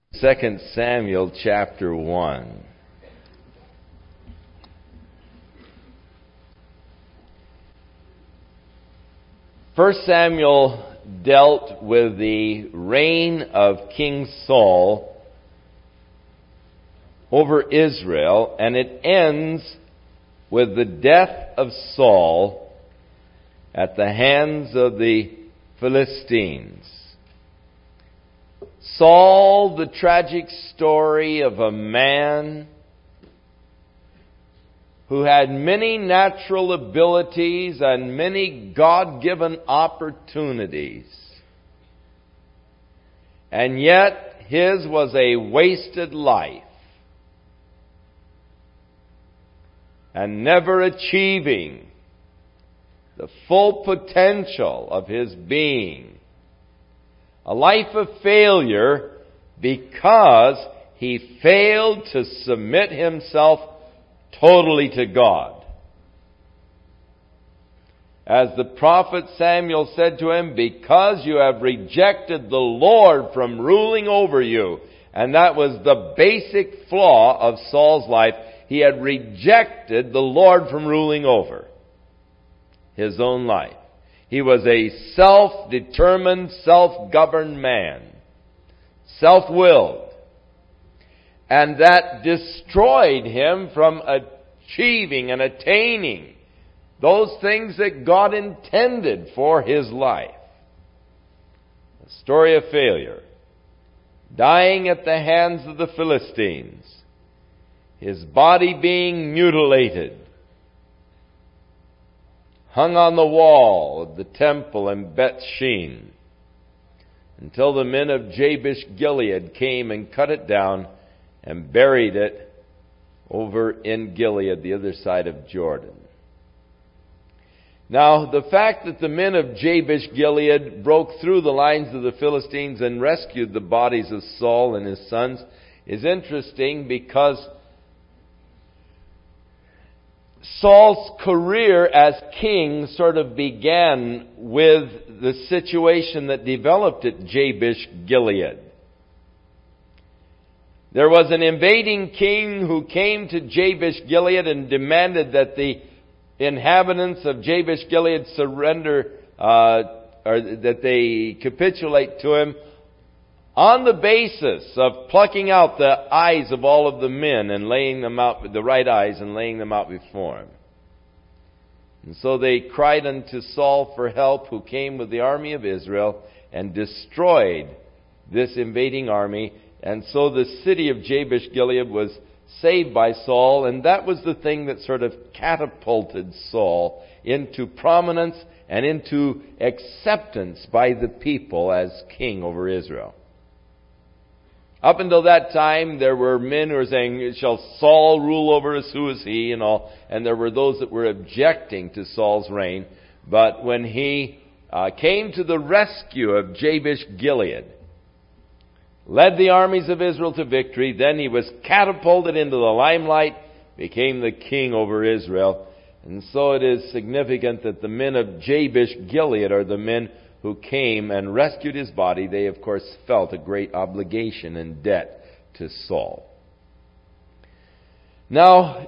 2 Samuel chapter 1. First Samuel dealt with the reign of King Saul over Israel, and it ends with the death of Saul at the hands of the Philistines. Saul, the tragic story of a man who had many natural abilities and many God-given opportunities. And yet, his was a wasted life. And never achieving the full potential of his being. A life of failure because he failed to submit himself totally to God. As the prophet Samuel said to him, because you have rejected the Lord from ruling over you. And that was the basic flaw of Saul's life. He had rejected the Lord from ruling over his own life. He was a self-determined, self-governed man. Self-willed. And that destroyed him from achieving and attaining those things that God intended for his life. A story of failure. Dying at the hands of the Philistines. His body being mutilated. Hung on the wall of the temple in Bethshean, until the men of Jabesh Gilead came and cut it down and buried it over in Gilead, the other side of Jordan. Now, the fact that the men of Jabesh Gilead broke through the lines of the Philistines and rescued the bodies of Saul and his sons is interesting because Saul's career as king sort of began with the situation that developed at Jabesh Gilead. There was an invading king who came to Jabesh Gilead and demanded that the inhabitants of Jabesh Gilead surrender, or that they capitulate to him on the basis of plucking out the eyes of all of the men and laying them out, the right eyes, and laying them out before him. And so they cried unto Saul for help, who came with the army of Israel and destroyed this invading army. And so the city of Jabesh Gilead was saved by Saul, and that was the thing that sort of catapulted Saul into prominence and into acceptance by the people as king over Israel. Up until that time, there were men who were saying, shall Saul rule over us? Who is he? And all. And there were those that were objecting to Saul's reign. But when he came to the rescue of Jabesh Gilead, led the armies of Israel to victory, then he was catapulted into the limelight, became the king over Israel. And so it is significant that the men of Jabesh Gilead are the men who came and rescued his body. They, of course, felt a great obligation and debt to Saul. Now,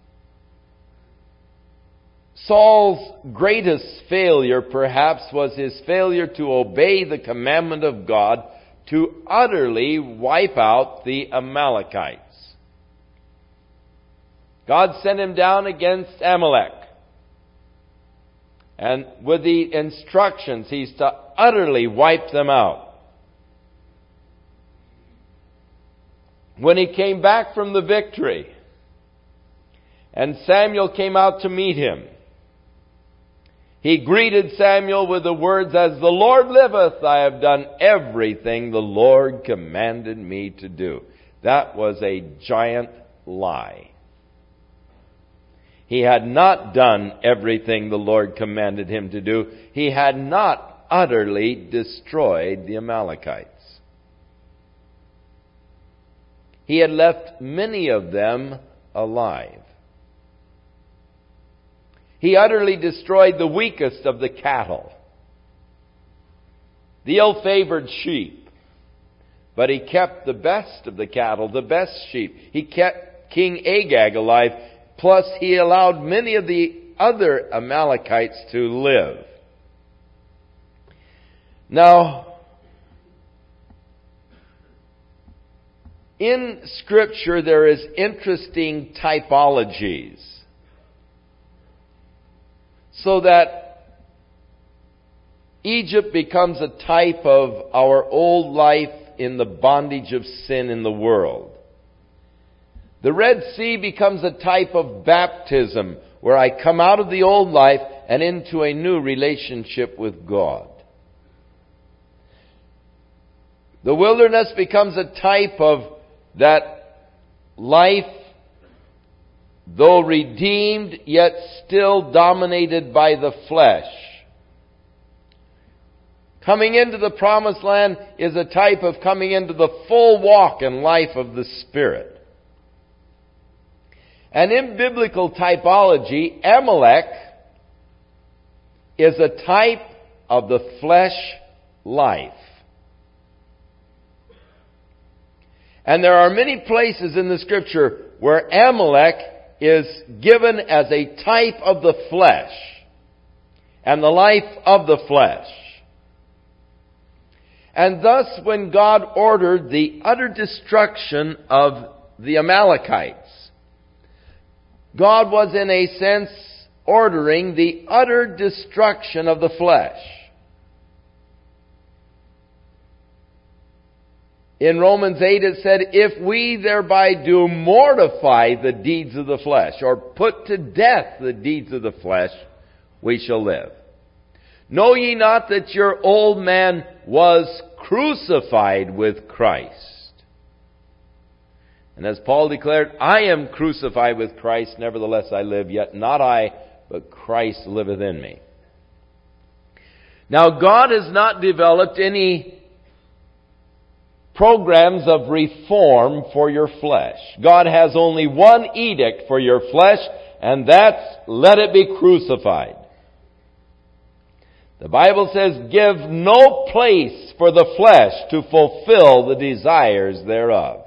Saul's greatest failure, perhaps, was his failure to obey the commandment of God to utterly wipe out the Amalekites. God sent him down against Amalek. And with the instructions, he's to utterly wipe them out. When he came back from the victory, and Samuel came out to meet him, he greeted Samuel with the words, as the Lord liveth, I have done everything the Lord commanded me to do. That was a giant lie. He had not done everything the Lord commanded him to do. He had not utterly destroyed the Amalekites. He had left many of them alive. He utterly destroyed the weakest of the cattle, the ill-favored sheep, but he kept the best of the cattle, the best sheep. He kept King Agag alive, plus he allowed many of the other Amalekites to live. Now, in Scripture there is interesting typologies, so that Egypt becomes a type of our old life in the bondage of sin in the world. The Red Sea becomes a type of baptism, where I come out of the old life and into a new relationship with God. The wilderness becomes a type of that life, though redeemed, yet still dominated by the flesh. Coming into the promised land is a type of coming into the full walk and life of the Spirit. And in biblical typology, Amalek is a type of the flesh life. And there are many places in the Scripture where Amalek is given as a type of the flesh and the life of the flesh. And thus, when God ordered the utter destruction of the Amalekites, God was in a sense ordering the utter destruction of the flesh. In Romans 8 it said, if we thereby do mortify the deeds of the flesh, or put to death the deeds of the flesh, we shall live. Know ye not that your old man was crucified with Christ? And as Paul declared, I am crucified with Christ, nevertheless I live, yet not I, but Christ liveth in me. Now God has not developed any programs of reform for your flesh. God has only one edict for your flesh, and that's, let it be crucified. The Bible says, give no place for the flesh to fulfill the desires thereof.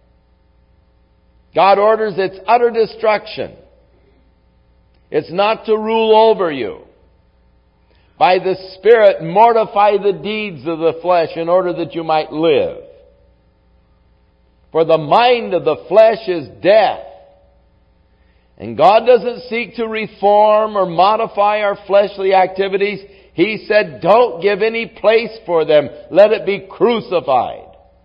God orders its utter destruction. It's not to rule over you. By the Spirit, mortify the deeds of the flesh in order that you might live. For the mind of the flesh is death. And God doesn't seek to reform or modify our fleshly activities. He said, don't give any place for them. Let it be crucified.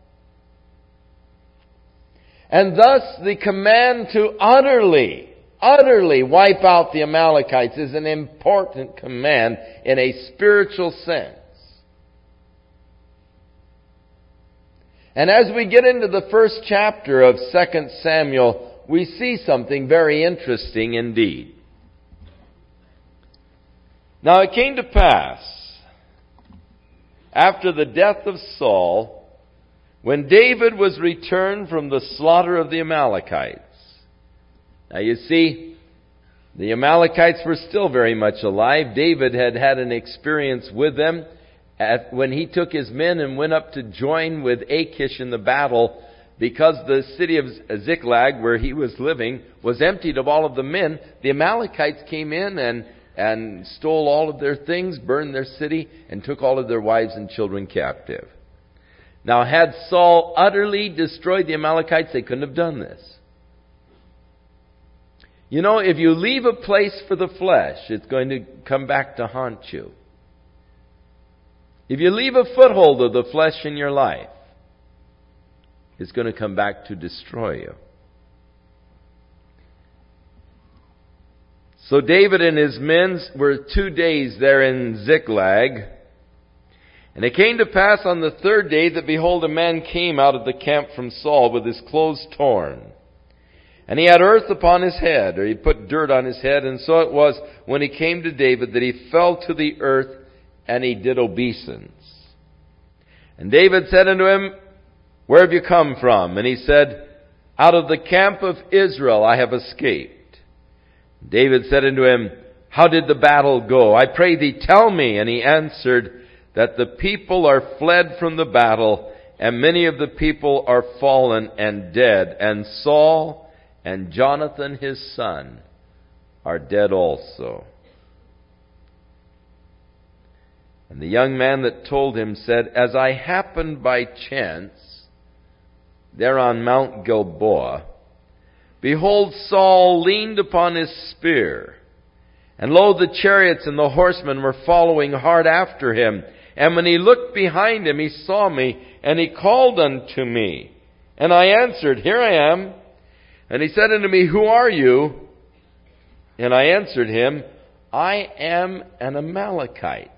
And thus the command to utterly wipe out the Amalekites is an important command in a spiritual sense. And as we get into the first chapter of 2 Samuel, we see something very interesting indeed. Now it came to pass, after the death of Saul, when David was returned from the slaughter of the Amalekites. Now you see, the Amalekites were still very much alive. David had had an experience with them when he took his men and went up to join with Achish in the battle, because the city of Ziklag, where he was living, was emptied of all of the men. The Amalekites came in and stole all of their things, burned their city, and took all of their wives and children captive. Now, had Saul utterly destroyed the Amalekites, they couldn't have done this. You know, if you leave a place for the flesh, it's going to come back to haunt you. If you leave a foothold of the flesh in your life, it's going to come back to destroy you. So David and his men were 2 days there in Ziklag. And it came to pass on the third day that, behold, a man came out of the camp from Saul with his clothes torn. And he had earth upon his head, or he put dirt on his head. And so it was, when he came to David, that he fell to the earth, and he did obeisance. And David said unto him, where have you come from? And he said, out of the camp of Israel I have escaped. David said unto him, how did the battle go? I pray thee, tell me. And he answered, that the people are fled from the battle, and many of the people are fallen and dead, and Saul and Jonathan his son are dead also. And the young man that told him said, As I happened by chance there on Mount Gilboa, behold, Saul leaned upon his spear, and lo, the chariots and the horsemen were following hard after him. And when he looked behind him, he saw me, and he called unto me. And I answered, Here I am. And he said unto me, Who are you? And I answered him, I am an Amalekite,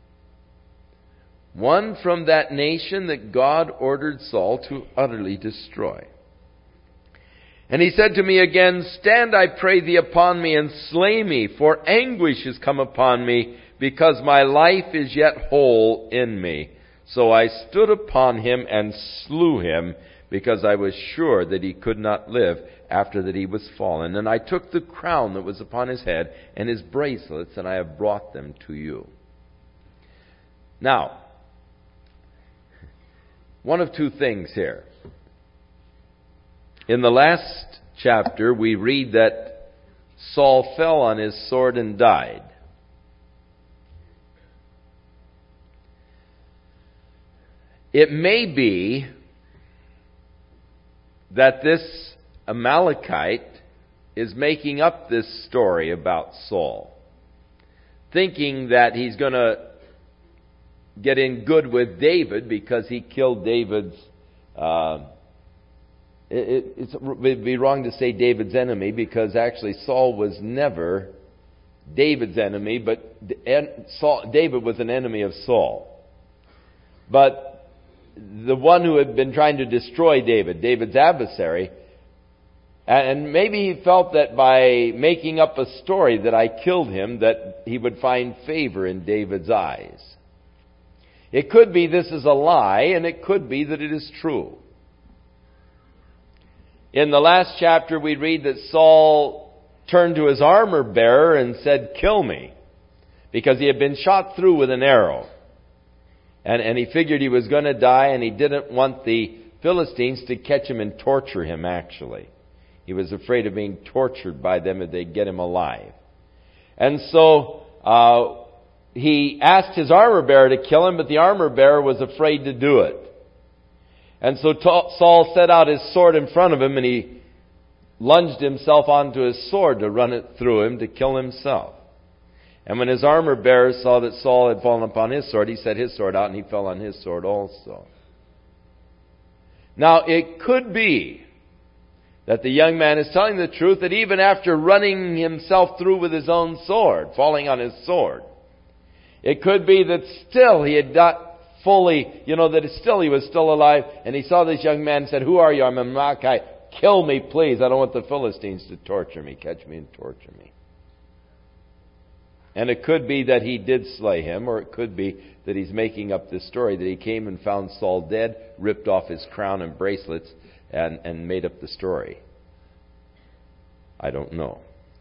one from that nation that God ordered Saul to utterly destroy. And he said to me again, Stand, I pray thee, upon me, and slay me, for anguish is come upon me, because my life is yet whole in me. So I stood upon him and slew him, because I was sure that he could not live after that he was fallen. And I took the crown that was upon his head, and his bracelets, and I have brought them to you. Now, one of two things here. In the last chapter, we read that Saul fell on his sword and died. It may be that this Amalekite is making up this story about Saul, thinking that he's going to get in good with David because he killed David's it would be wrong to say David's enemy, because actually Saul was never David's enemy, but David was an enemy of Saul. But the one who had been trying to destroy David, David's adversary, and maybe he felt that by making up a story that I killed him, that he would find favor in David's eyes. It could be this is a lie, and it could be that it is true. In the last chapter, we read that Saul turned to his armor bearer and said, Kill me, because he had been shot through with an arrow. And he figured he was going to die, and he didn't want the Philistines to catch him and torture him, actually. He was afraid of being tortured by them if they'd get him alive. And so he asked his armor bearer to kill him, but the armor bearer was afraid to do it. And so Saul set out his sword in front of him, and he lunged himself onto his sword to run it through him to kill himself. And when his armor bearer saw that Saul had fallen upon his sword, he set his sword out, and he fell on his sword also. Now, it could be that the young man is telling the truth, that even after running himself through with his own sword, falling on his sword, it could be that still he had not fully, that still he was still alive, and he saw this young man and said, Who are you? I'm a Amalekite. Kill me, please. I don't want the Philistines to torture me. Catch me and torture me. And it could be that he did slay him, or it could be that he's making up this story, that he came and found Saul dead, ripped off his crown and bracelets, and made up the story. I don't know.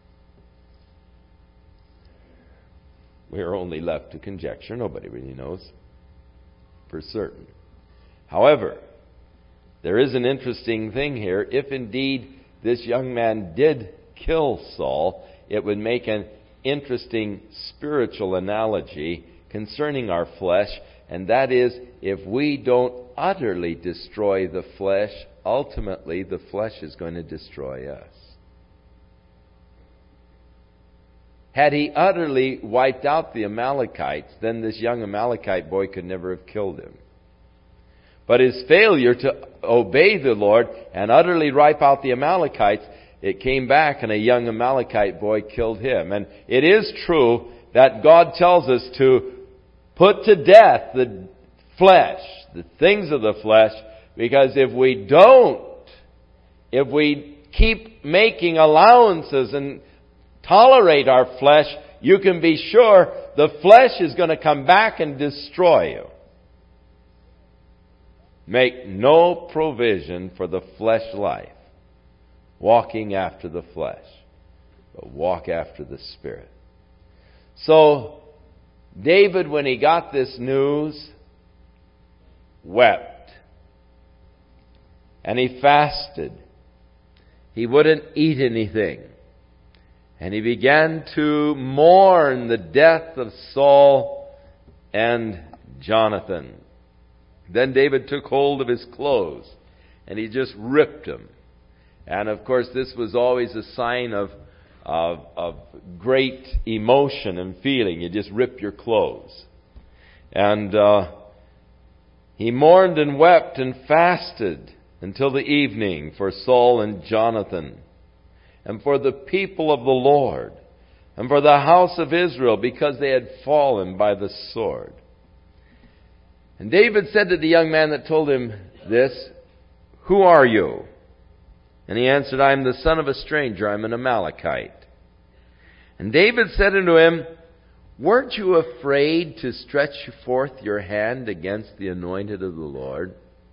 We are only left to conjecture. Nobody really knows for certain. However, there is an interesting thing here. If indeed this young man did kill Saul, it would make an interesting spiritual analogy concerning our flesh, and that is, if we don't utterly destroy the flesh, ultimately the flesh is going to destroy us. Had he utterly wiped out the Amalekites, then this young Amalekite boy could never have killed him. But his failure to obey the Lord and utterly wipe out the Amalekites, it came back and a young Amalekite boy killed him. And it is true that God tells us to put to death the flesh, the things of the flesh, because if we don't, if we keep making allowances and tolerate our flesh, you can be sure the flesh is going to come back and destroy you. Make no provision for the flesh life, walking after the flesh, but walk after the Spirit. So, David, when he got this news, wept and he fasted. He wouldn't eat anything. And he began to mourn the death of Saul and Jonathan. Then David took hold of his clothes and he just ripped them. And of course this was always a sign of great emotion and feeling. You just rip your clothes. And he mourned and wept and fasted until the evening for Saul and Jonathan, and for the people of the Lord, and for the house of Israel, because they had fallen by the sword. And David said to the young man that told him this, "Who are you?" And he answered, "I am the son of a stranger. I am an Amalekite." And David said unto him, "Weren't you afraid to stretch forth your hand against the anointed of the Lord?"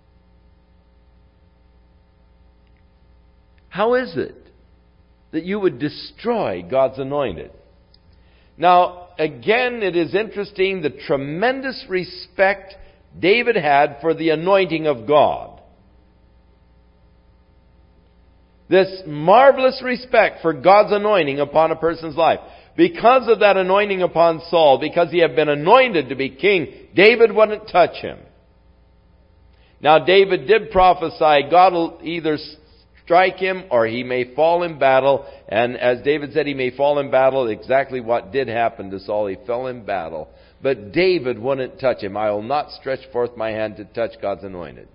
How is it that you would destroy God's anointed? Now, again, it is interesting the tremendous respect David had for the anointing of God. This marvelous respect for God's anointing upon a person's life. Because of that anointing upon Saul, because he had been anointed to be king, David wouldn't touch him. Now, David did prophesy, God will either strike him or he may fall in battle. And as David said, he may fall in battle. Exactly what did happen to Saul. He fell in battle. But David wouldn't touch him. "I will not stretch forth my hand to touch God's anointed."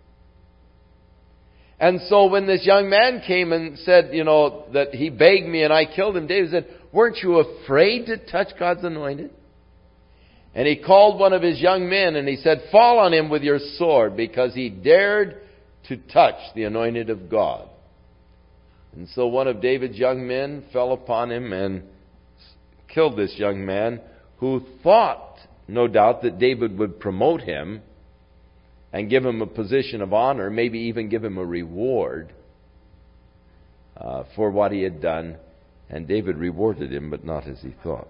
And so when this young man came and said, that he begged me and I killed him, David said, "Weren't you afraid to touch God's anointed?" And he called one of his young men and he said, "Fall on him with your sword," because he dared to touch the anointed of God. And so one of David's young men fell upon him and killed this young man, who thought, no doubt, that David would promote him and give him a position of honor, maybe even give him a reward for what he had done. And David rewarded him, but not as he thought.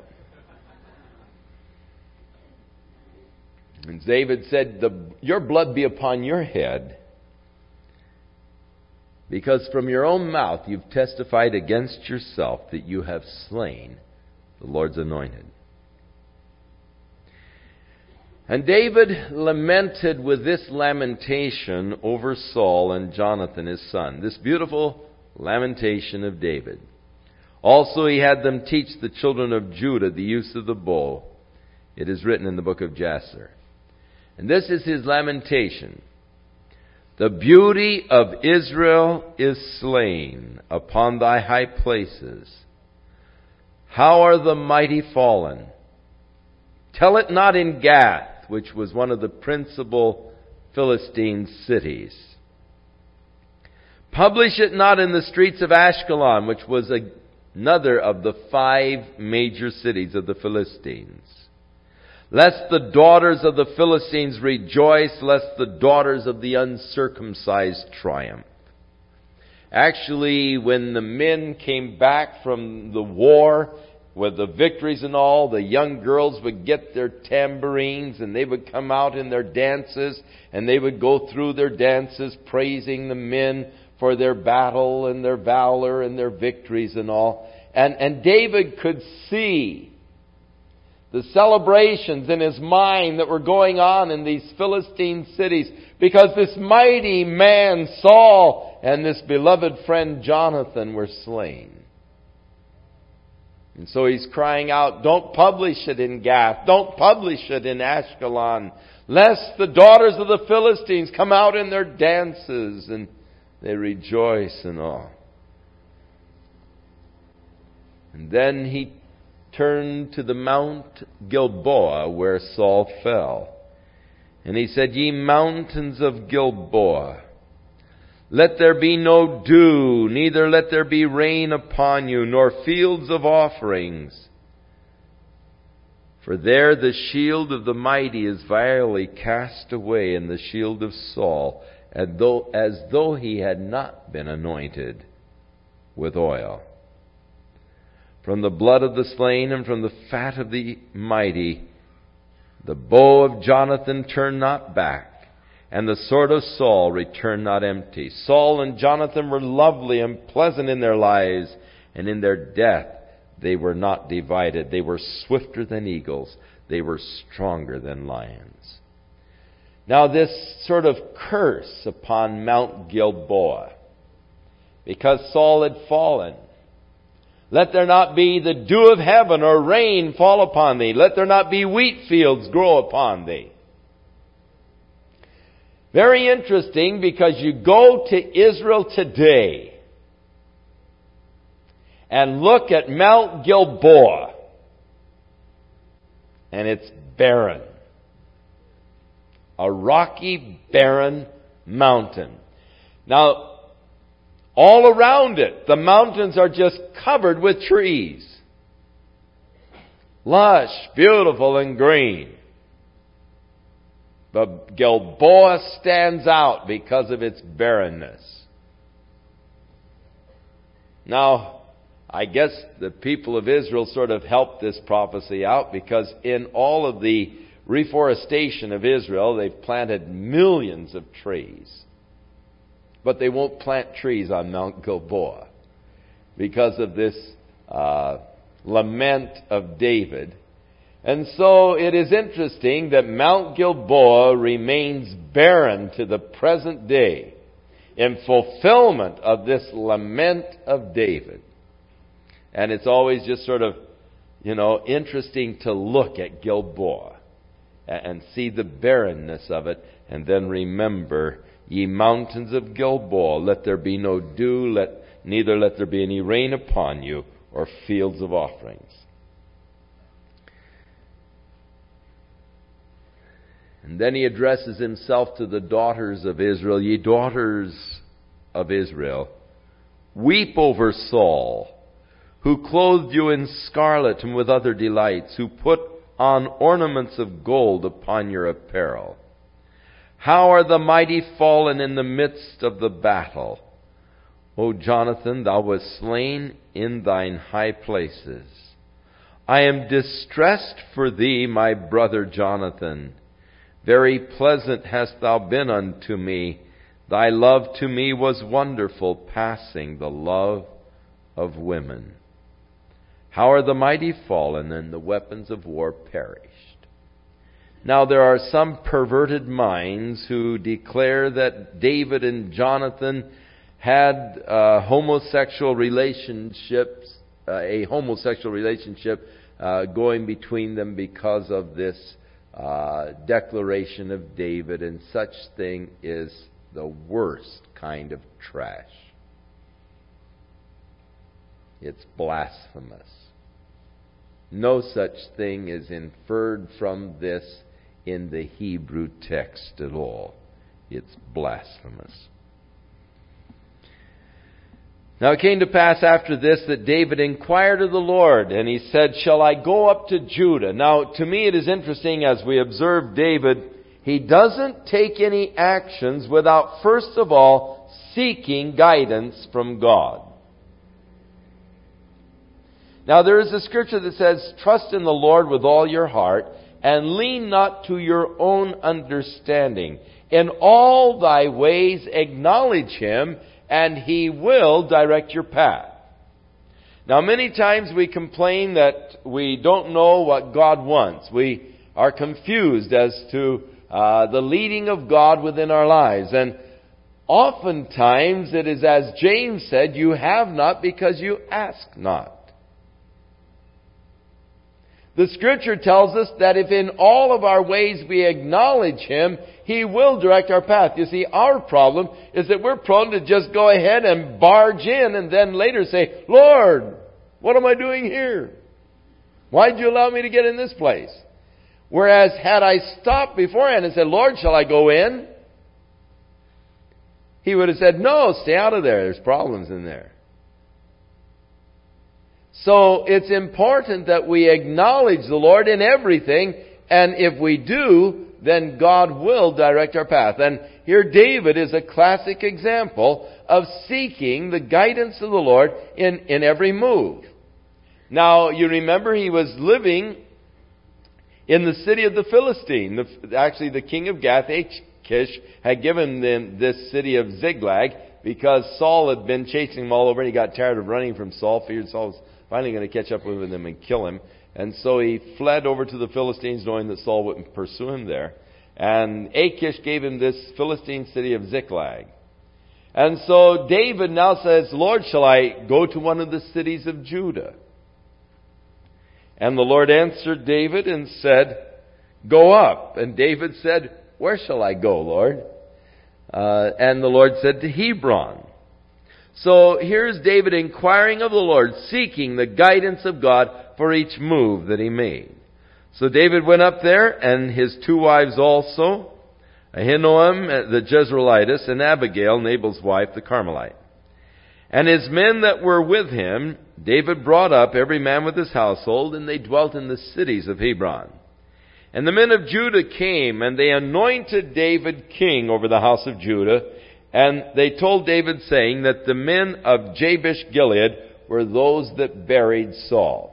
And David said, "Your blood be upon your head, because from your own mouth you've testified against yourself that you have slain the Lord's anointed." And David lamented with this lamentation over Saul and Jonathan his son. This beautiful lamentation of David. Also he had them teach the children of Judah the use of the bow. It is written in the book of Jasher. And this is his lamentation. "The beauty of Israel is slain upon thy high places. How are the mighty fallen? Tell it not in Gath," which was one of the principal Philistine cities. "Publish it not in the streets of Ashkelon," which was another of the 5 major cities of the Philistines. "Lest the daughters of the Philistines rejoice, lest the daughters of the uncircumcised triumph." Actually, when the men came back from the war with the victories and all, the young girls would get their tambourines and they would come out in their dances, and they would go through their dances praising the men for their battle and their valor and their victories and all. And David could see the celebrations in his mind that were going on in these Philistine cities, because this mighty man Saul and this beloved friend Jonathan were slain. And so he's crying out, "Don't publish it in Gath. Don't publish it in Ashkelon, lest the daughters of the Philistines come out in their dances and they rejoice and all." And then he turned to the Mount Gilboa where Saul fell. And he said, "Ye mountains of Gilboa, let there be no dew, neither let there be rain upon you, nor fields of offerings. For there the shield of the mighty is vilely cast away, and the shield of Saul, as though he had not been anointed with oil. From the blood of the slain and from the fat of the mighty, the bow of Jonathan turned not back, and the sword of Saul returned not empty. Saul and Jonathan were lovely and pleasant in their lives, and in their death they were not divided. They were swifter than eagles. They were stronger than lions. Now this sort of curse upon Mount Gilboa, because Saul had fallen. Let there not be the dew of heaven or rain fall upon thee. Let there not be wheat fields grow upon thee. Very interesting, because you go to Israel today and look at Mount Gilboa, and it's barren. A rocky, barren mountain. Now, all around it, the mountains are just covered with trees. Lush, beautiful, and green. But Gilboa stands out because of its barrenness. Now, I guess the people of Israel sort of helped this prophecy out, because in all of the reforestation of Israel, they've planted millions of trees. But they won't plant trees on Mount Gilboa because of this lament of David. And so it is interesting that Mount Gilboa remains barren to the present day in fulfillment of this lament of David. And it's always just sort of, interesting to look at Gilboa and see the barrenness of it, and then remember, ye mountains of Gilboa, let there be no dew, neither let there be any rain upon you, or fields of offerings. And then he addresses himself to the daughters of Israel. Ye daughters of Israel, weep over Saul, who clothed you in scarlet and with other delights, who put on ornaments of gold upon your apparel. How are the mighty fallen in the midst of the battle? O Jonathan, thou wast slain in thine high places. I am distressed for thee, my brother Jonathan. Very pleasant hast thou been unto me. Thy love to me was wonderful, passing the love of women. How are the mighty fallen, and the weapons of war perished? Now there are some perverted minds who declare that David and Jonathan had a homosexual relationship going between them because of this declaration of David, and such thing is the worst kind of trash. It's blasphemous. No such thing is inferred from this in the Hebrew text at all. It's blasphemous. Now it came to pass after this that David inquired of the Lord, and he said, shall I go up to Judah? Now, to me it is interesting, as we observe David, he doesn't take any actions without first of all seeking guidance from God. Now there is a scripture that says, trust in the Lord with all your heart, and lean not to your own understanding. In all thy ways acknowledge Him, and He will direct your path. Now many times we complain that we don't know what God wants. We are confused as to the leading of God within our lives. And oftentimes it is as James said, you have not because you ask not. The Scripture tells us that if in all of our ways we acknowledge Him, He will direct our path. You see, our problem is that we're prone to just go ahead and barge in and then later say, Lord, what am I doing here? Why did you allow me to get in this place? Whereas had I stopped beforehand and said, Lord, shall I go in? He would have said, no, stay out of there. There's problems in there. So it's important that we acknowledge the Lord in everything, and if we do, then God will direct our path. And here David is a classic example of seeking the guidance of the Lord in every move. Now, you remember he was living in the city of the Philistine. Actually, the king of Gath, Achish had given them this city of Ziklag because Saul had been chasing him all over, and he got tired of running from Saul, figured Saul was finally going to catch up with him and kill him. And so he fled over to the Philistines, knowing that Saul wouldn't pursue him there. And Achish gave him this Philistine city of Ziklag. And so David now says, Lord, shall I go to one of the cities of Judah? And the Lord answered David and said, go up. And David said, where shall I go, Lord? And the Lord said, to Hebron. So here's David inquiring of the Lord, seeking the guidance of God for each move that he made. So David went up there, and his 2 wives also, Ahinoam the Jezreelitess, and Abigail, Nabal's wife, the Carmelite. And his men that were with him, David brought up every man with his household, and they dwelt in the cities of Hebron. And the men of Judah came, and they anointed David king over the house of Judah. And they told David, saying that the men of Jabesh Gilead were those that buried Saul.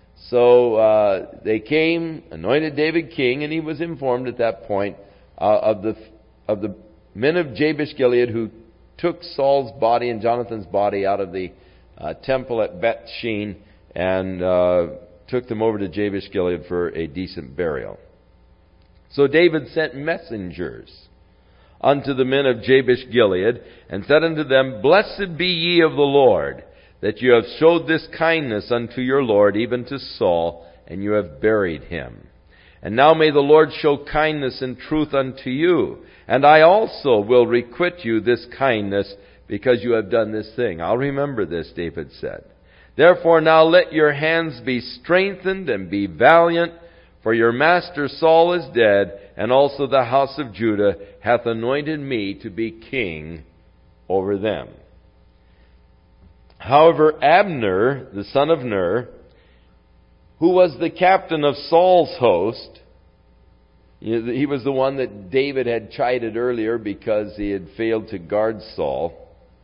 So they came, anointed David king, and he was informed at that point of the men of Jabesh Gilead who took Saul's body and Jonathan's body out of the temple at Beth Shean and took them over to Jabesh Gilead for a decent burial. So David sent messengers unto the men of Jabesh Gilead, and said unto them, blessed be ye of the Lord, that you have showed this kindness unto your Lord, even to Saul, and you have buried him. And now may the Lord show kindness and truth unto you, and I also will requite you this kindness, because you have done this thing. I'll remember this, David said. Therefore now let your hands be strengthened, and be valiant, for your master Saul is dead, and also the house of Judah hath anointed me to be king over them. However, Abner, the son of Ner, who was the captain of Saul's host, he was the one that David had chided earlier because he had failed to guard Saul.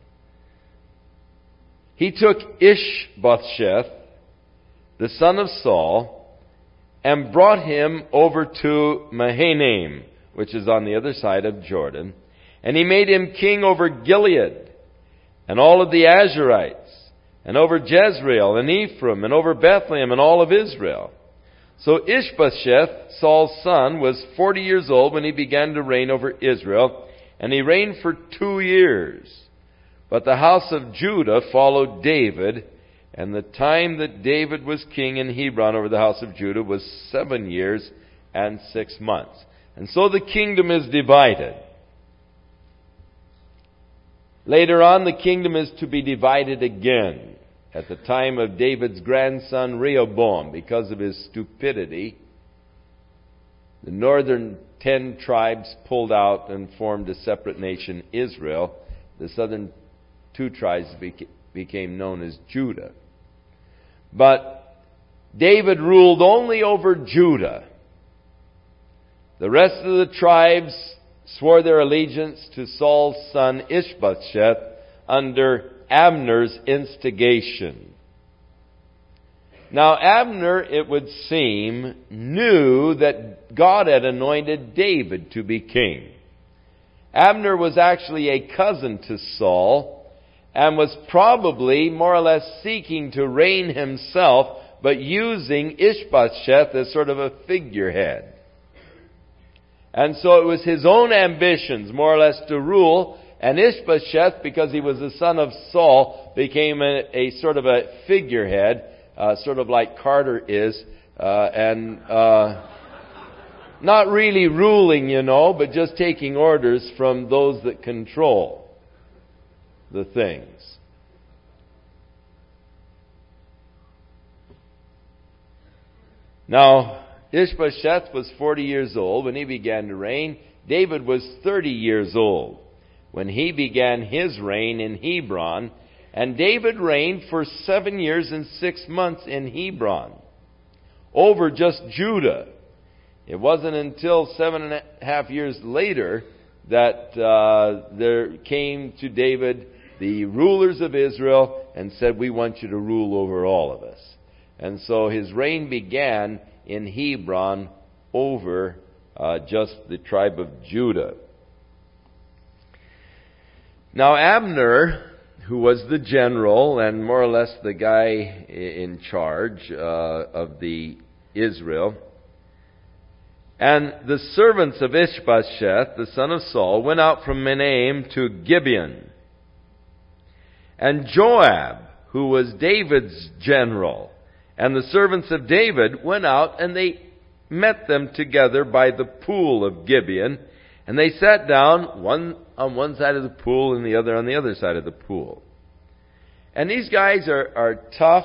He took Ishbosheth, the son of Saul, and brought him over to Mahanaim, which is on the other side of Jordan. And he made him king over Gilead, and all of the Asherites, and over Jezreel, and Ephraim, and over Bethlehem, and all of Israel. So Ishbosheth, Saul's son, was 40 years old when he began to reign over Israel, and he reigned for 2 years. But the house of Judah followed David, and the time that David was king in Hebron over the house of Judah was 7 years and 6 months. And so the kingdom is divided. Later on, the kingdom is to be divided again at the time of David's grandson Rehoboam. Because of his stupidity, the northern 10 tribes pulled out and formed a separate nation, Israel. The southern 2 tribes became known as Judah. But David ruled only over Judah. The rest of the tribes swore their allegiance to Saul's son Ishbosheth under Abner's instigation. Now Abner, it would seem, knew that God had anointed David to be king. Abner was actually a cousin to Saul, and was probably more or less seeking to reign himself, but using Ishbosheth as sort of a figurehead. And so it was his own ambitions, more or less, to rule, and Ishbosheth, because he was the son of Saul, became a sort of a figurehead, sort of like Carter is, and not really ruling, but just taking orders from those that control the things. Now, Ishbosheth was 40 years old when he began to reign. David was 30 years old when he began his reign in Hebron. And David reigned for 7 years and 6 months in Hebron, over just Judah. It wasn't until 7.5 years later that there came to David the rulers of Israel and said, we want you to rule over all of us. And so his reign began in Hebron over just the tribe of Judah. Now Abner, who was the general and more or less the guy in charge of the Israel, and the servants of Ishbosheth, the son of Saul, went out from Mahanaim to Gibeon. And Joab, who was David's general, and the servants of David went out, and they met them together by the pool of Gibeon. And they sat down, one on one side of the pool and the other on the other side of the pool. And these guys are tough,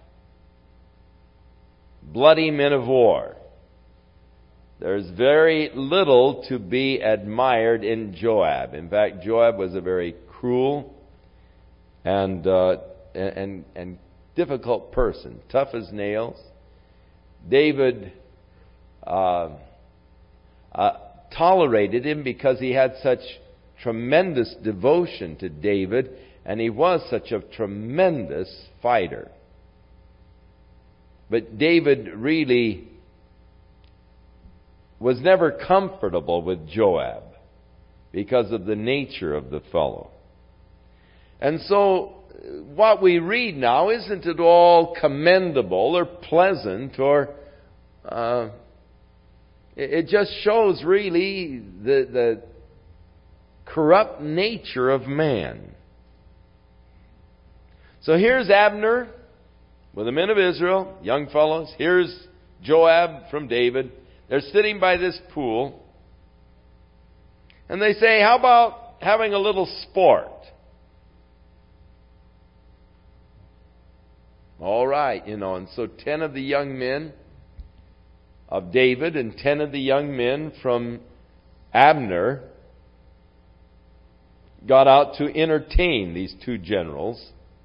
bloody men of war. There's very little to be admired in Joab. In fact, Joab was a very cruel and difficult person, tough as nails. David tolerated him because he had such tremendous devotion to David, and he was such a tremendous fighter. But David really was never comfortable with Joab because of the nature of the fellow. And so what we read now isn't at all commendable or pleasant, or it just shows really the corrupt nature of man. So here's Abner with the men of Israel, young fellows. Here's Joab from David. They're sitting by this pool. And they say, how about having a little sport? All right, and so 10 of the young men of David and 10 of the young men from Abner got out to entertain these two generals.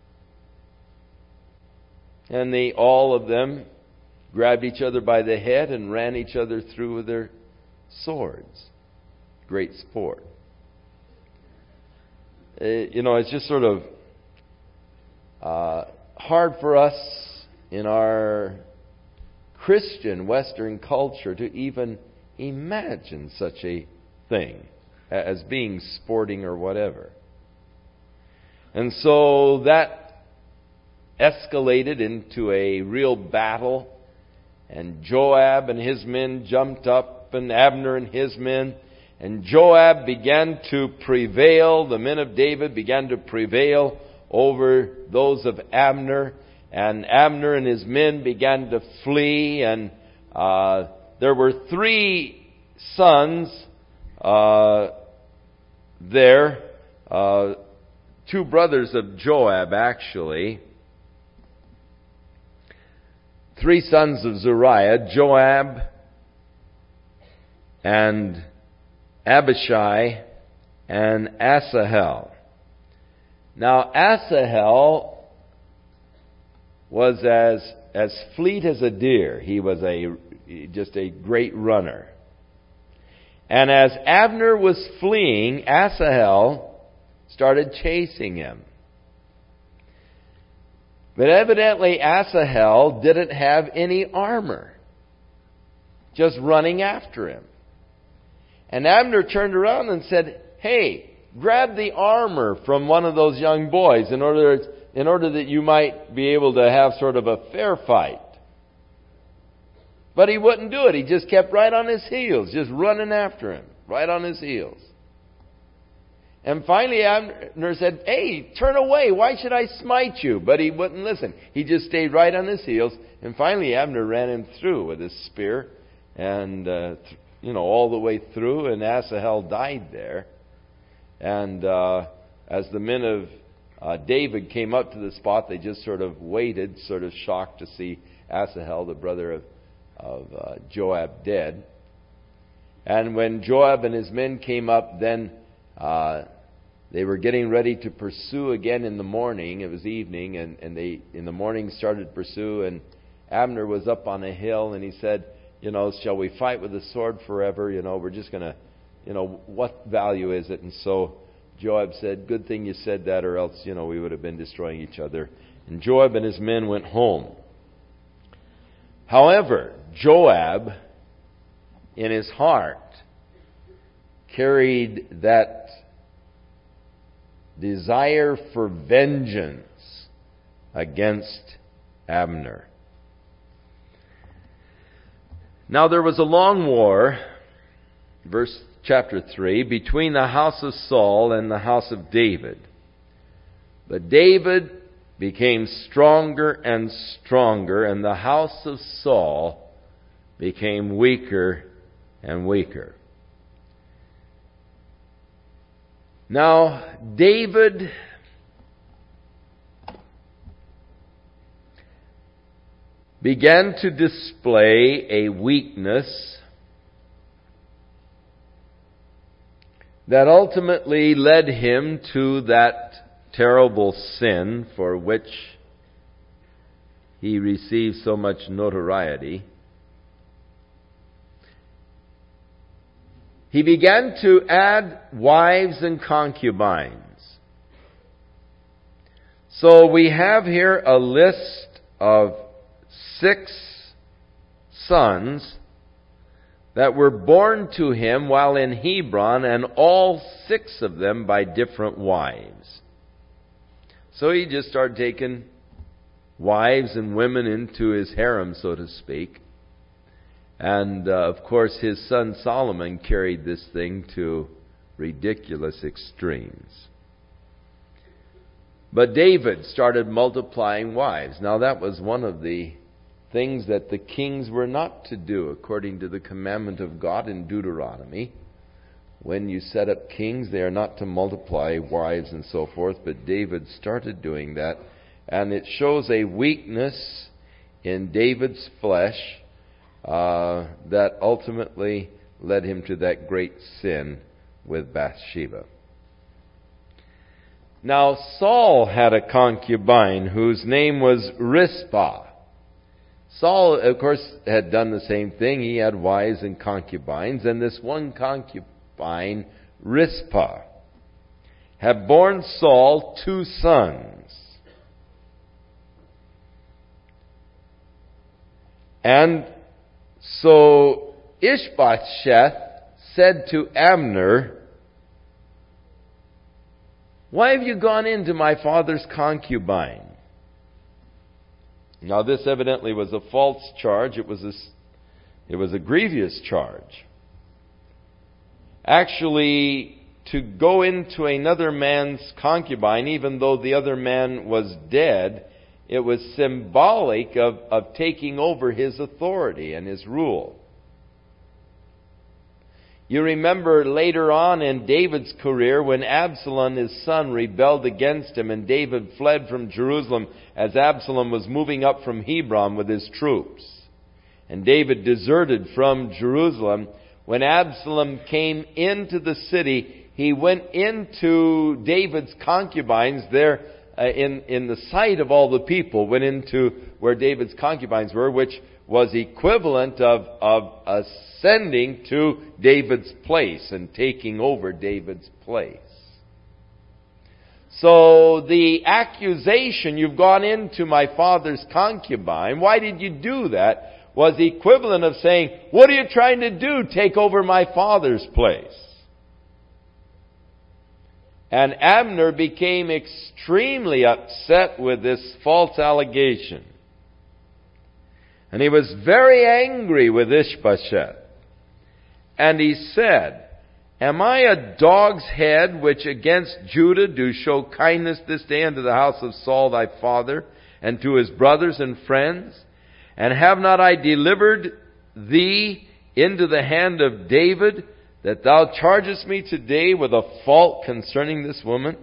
And all of them grabbed each other by the head and ran each other through with their swords. Great sport. It's just sort of hard for us in our Christian Western culture to even imagine such a thing as being sporting or whatever. And so that escalated into a real battle. And Joab and his men jumped up, and Abner and his men. And Joab began to prevail. The men of David began to prevail over those of Abner. And Abner and his men began to flee. And there were 3 sons there. 2 brothers of Joab, actually. 3 sons of Zeruiah, Joab and Abishai and Asahel. Now Asahel was as fleet as a deer. He was just a great runner. And as Abner was fleeing, Asahel started chasing him. But evidently Asahel didn't have any armor, just running after him. And Abner turned around and said, hey, grab the armor from one of those young boys in order that you might be able to have sort of a fair fight. But he wouldn't do it. He just kept right on his heels, just running after him, right on his heels. And finally Abner said, hey, turn away. Why should I smite you? But he wouldn't listen. He just stayed right on his heels. And finally Abner ran him through with his spear. And, all the way through. And Asahel died there. And as the men of David came up to the spot, they just sort of waited, sort of shocked to see Asahel, the brother of Joab, dead. And when Joab and his men came up, then they were getting ready to pursue again in the morning. It was evening, and they in the morning started to pursue. And Abner was up on a hill, and he said, shall we fight with the sword forever? We're just going to, what value is it? And so Joab said, good thing you said that, or else, we would have been destroying each other. And Joab and his men went home. However, Joab, in his heart, carried that desire for vengeance against Abner. Now there was a long war, chapter 3, between the house of Saul and the house of David. But David became stronger and stronger, and the house of Saul became weaker and weaker. Now, David began to display a weakness that ultimately led him to that terrible sin for which he received so much notoriety. He began to add wives and concubines. So we have here a list of 6 sons that were born to him while in Hebron, and all 6 of them by different wives. So he just started taking wives and women into his harem, so to speak. And, of course, his son Solomon carried this thing to ridiculous extremes. But David started multiplying wives. Now, that was one of the things that the kings were not to do, according to the commandment of God in Deuteronomy. When you set up kings, they are not to multiply wives and so forth. But David started doing that. And it shows a weakness in David's flesh that ultimately led him to that great sin with Bathsheba. Now, Saul had a concubine whose name was Rizpah. Saul, of course, had done the same thing. He had wives and concubines, and this one concubine, Rizpah, had borne Saul 2 sons. And so Ishbosheth said to Abner, "Why have you gone into my father's concubine?" Now this evidently was a false charge. It was a grievous charge. Actually, to go into another man's concubine, even though the other man was dead, it was symbolic of taking over his authority and his rule. You remember later on in David's career when Absalom, his son, rebelled against him and David fled from Jerusalem as Absalom was moving up from Hebron with his troops. And David deserted from Jerusalem. When Absalom came into the city, he went into David's concubines there in the sight of all the people, went into where David's concubines were, which was equivalent of ascending to David's place and taking over David's place. So the accusation, "You've gone into my father's concubine, why did you do that?" was the equivalent of saying, "What are you trying to do? Take over my father's place." And Abner became extremely upset with this false allegation. And he was very angry with Ishbosheth. And he said, "Am I a dog's head which against Judah do show kindness this day unto the house of Saul thy father, and to his brothers and friends? And have not I delivered thee into the hand of David, that thou chargest me today with a fault concerning this woman?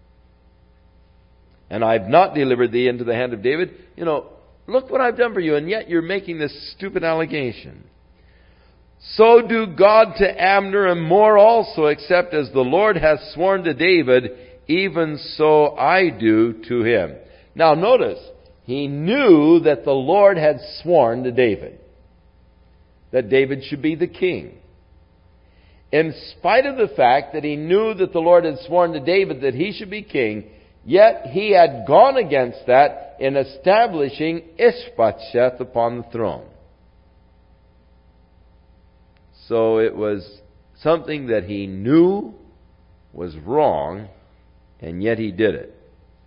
And I have not delivered thee into the hand of David." Look what I've done for you, and yet you're making this stupid allegation. "So do God to Abner, and more also, except as the Lord hath sworn to David, even so I do to him." Now notice, he knew that the Lord had sworn to David that David should be the king. In spite of the fact that he knew that the Lord had sworn to David that he should be king, yet he had gone against that in establishing Ishbosheth upon the throne. So it was something that he knew was wrong, and yet he did it.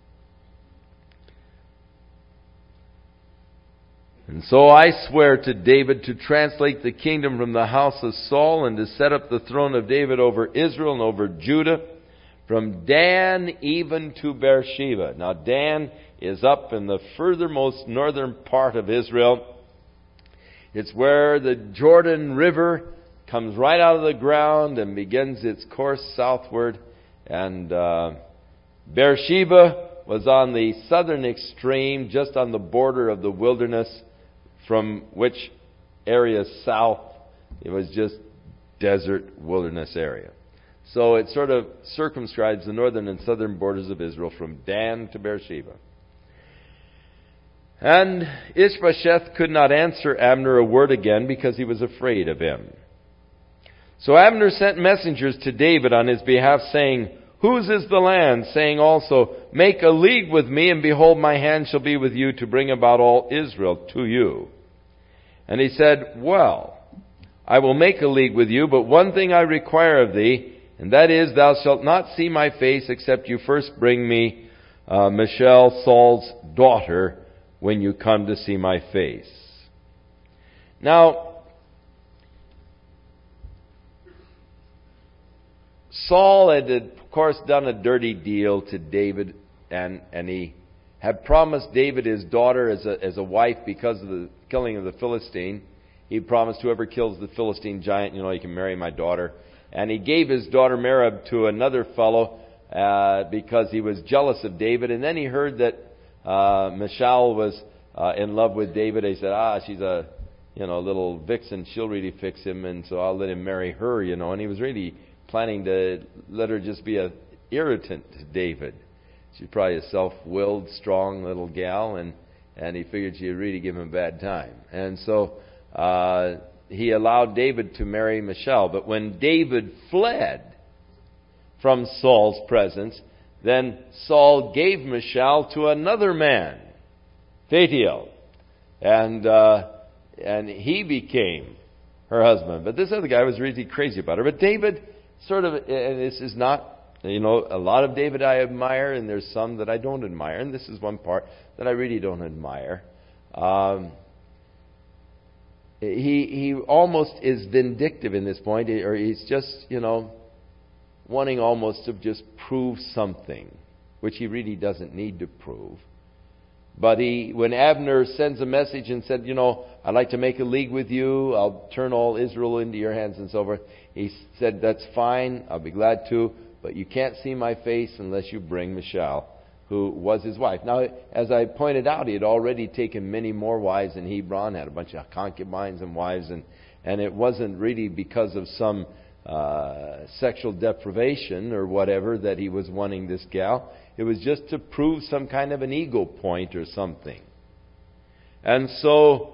And so I swear to David to translate the kingdom from the house of Saul and to set up the throne of David over Israel and over Judah, from Dan even to Beersheba. Now Dan is up in the furthermost northern part of Israel. It's where the Jordan River comes right out of the ground and begins its course southward. And Beersheba was on the southern extreme, just on the border of the wilderness, from which area south it was just desert wilderness area. So it sort of circumscribes the northern and southern borders of Israel from Dan to Beersheba. And Ishbosheth could not answer Abner a word again because he was afraid of him. So Abner sent messengers to David on his behalf, saying, "Whose is the land?" saying also, "Make a league with me, and behold, my hand shall be with you to bring about all Israel to you." And he said, "Well, I will make a league with you, but one thing I require of thee, and that is, thou shalt not see my face, except you first bring me Michal, Saul's daughter, when you come to see my face." Now, Saul had, of course, done a dirty deal to David, and he had promised David his daughter as a wife because of the killing of the Philistine. He promised, whoever kills the Philistine giant, you can marry my daughter. And he gave his daughter Merab to another fellow because he was jealous of David. And then he heard that Michal was in love with David. He said, she's a little vixen. She'll really fix him, and so I'll let him marry her. And he was really planning to let her just be an irritant to David. She's probably a self-willed, strong little gal, and he figured she'd really give him a bad time. And so he allowed David to marry Michal. But when David fled from Saul's presence, then Saul gave Michal to another man, Phatiel, and he became her husband. But this other guy was really crazy about her. But David sort of, and this is not, a lot of David I admire, and there's some that I don't admire, and this is one part that I really don't admire. He almost is vindictive in this point, or he's just, wanting almost to just prove something, which he really doesn't need to prove. But when Abner sends a message and said, I'd like to make a league with you, I'll turn all Israel into your hands and so forth, he said, that's fine, I'll be glad to, but you can't see my face unless you bring Michal, who was his wife. Now, as I pointed out, he had already taken many more wives in Hebron, had a bunch of concubines and wives, and it wasn't really because of some sexual deprivation or whatever that he was wanting this gal. It was just to prove some kind of an ego point or something. And so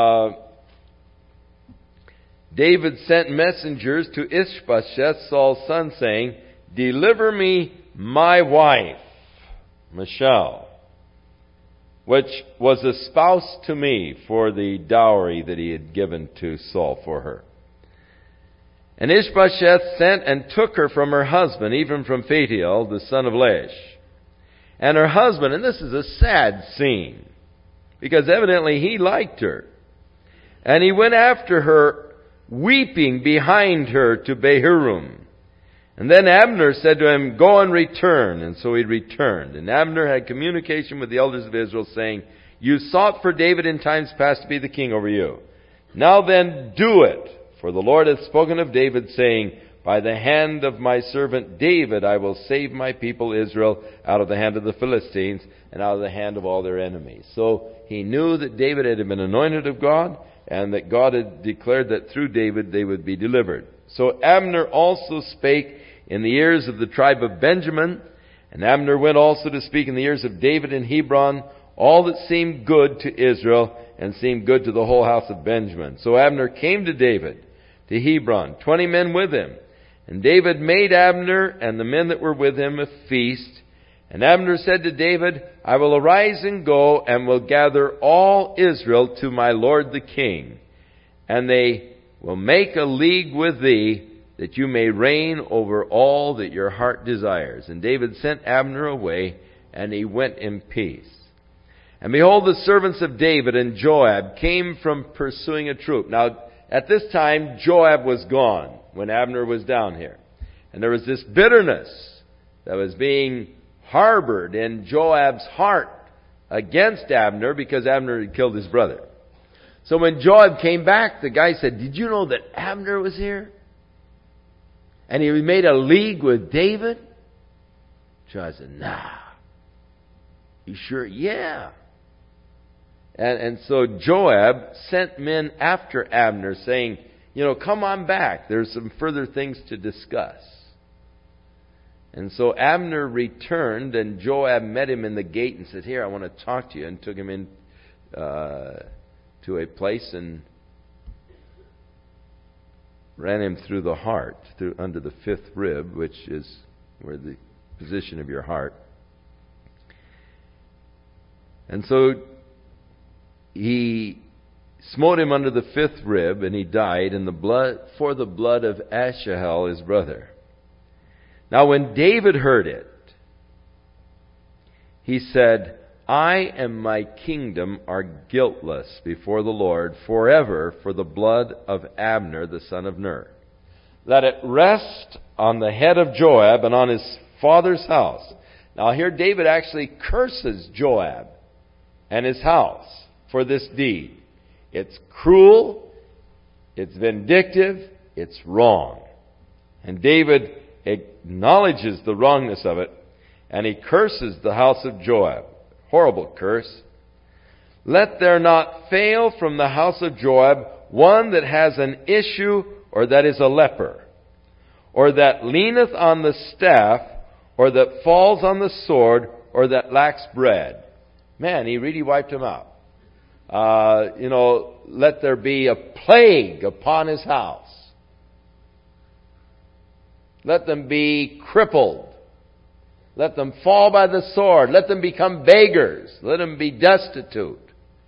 David sent messengers to Ishbosheth, Saul's son, saying, "Deliver me my wife, Michal, which was a spouse to me for the dowry that he had given to Saul for her." And Ishbosheth sent and took her from her husband, even from Phatiel, the son of Laish. And her husband, and this is a sad scene, because evidently he liked her. And he went after her, weeping behind her to Bahurim. And then Abner said to him, "Go and return." And so he returned. And Abner had communication with the elders of Israel, saying, "You sought for David in times past to be the king over you. Now then, do it. For the Lord hath spoken of David, saying, By the hand of my servant David I will save my people Israel out of the hand of the Philistines and out of the hand of all their enemies." So he knew that David had been anointed of God, and that God had declared that through David they would be delivered. So Abner also spake in the ears of the tribe of Benjamin, and Abner went also to speak in the ears of David in Hebron, all that seemed good to Israel, and seemed good to the whole house of Benjamin. So Abner came to David, to Hebron, 20 men with him. And David made Abner and the men that were with him a feast. And Abner said to David, "I will arise and go, and will gather all Israel to my lord the king. And they will make a league with thee that you may reign over all that your heart desires. And David sent Abner away, and he went in peace. And behold, the servants of David and Joab came from pursuing a troop. Now, at this time, Joab was gone when Abner was down here. And there was this bitterness that was being harbored in Joab's heart against Abner because Abner had killed his brother. So when Joab came back, the guy said, "Did you know that Abner was here? And he made a league with David?" Joab said, "Nah." "You sure?" "Yeah." And so Joab sent men after Abner saying, "Come on back. There's some further things to discuss." And so Abner returned, and Joab met him in the gate and said, "Here, I want to talk to you," and took him in to a place and ran him through the heart, under the fifth rib, which is where the position of your heart. And so he smote him under the fifth rib, and he died for the blood of Asahel, his brother. Now when David heard it, he said, "I and my kingdom are guiltless before the Lord forever for the blood of Abner the son of Ner. Let it rest on the head of Joab and on his father's house." Now here David actually curses Joab and his house for this deed. It's cruel, it's vindictive, it's wrong. And David acknowledges the wrongness of it, and he curses the house of Joab. Horrible curse. "Let there not fail from the house of Joab one that has an issue, or that is a leper, or that leaneth on the staff, or that falls on the sword, or that lacks bread." Man, he really wiped him out. Let there be a plague upon his house. Let them be crippled. Let them fall by the sword. Let them become beggars. Let them be destitute.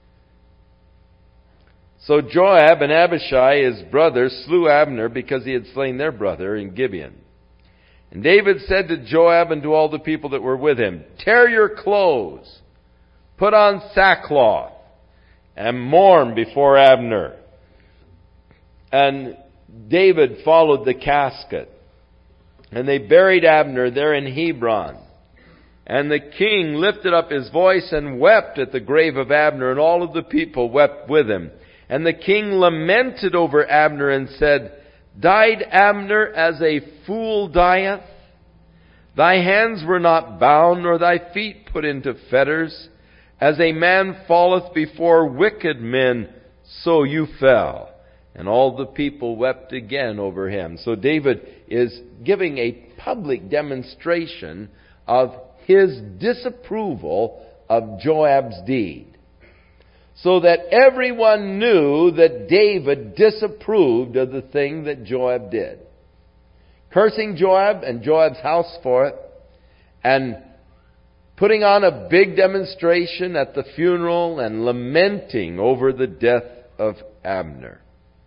So Joab and Abishai, his brother, slew Abner because he had slain their brother in Gibeon. And David said to Joab and to all the people that were with him, "Tear your clothes, put on sackcloth, and mourn before Abner." And David followed the casket. And they buried Abner there in Hebron. And the king lifted up his voice and wept at the grave of Abner, and all of the people wept with him. And the king lamented over Abner and said, "Died Abner as a fool dieth? Thy hands were not bound, nor thy feet put into fetters. As a man falleth before wicked men, so you fell." And all the people wept again over him. So David is giving a public demonstration of his disapproval of Joab's deed, so that everyone knew that David disapproved of the thing that Joab did. Cursing Joab and Joab's house for it, and putting on a big demonstration at the funeral and lamenting over the death of Abner.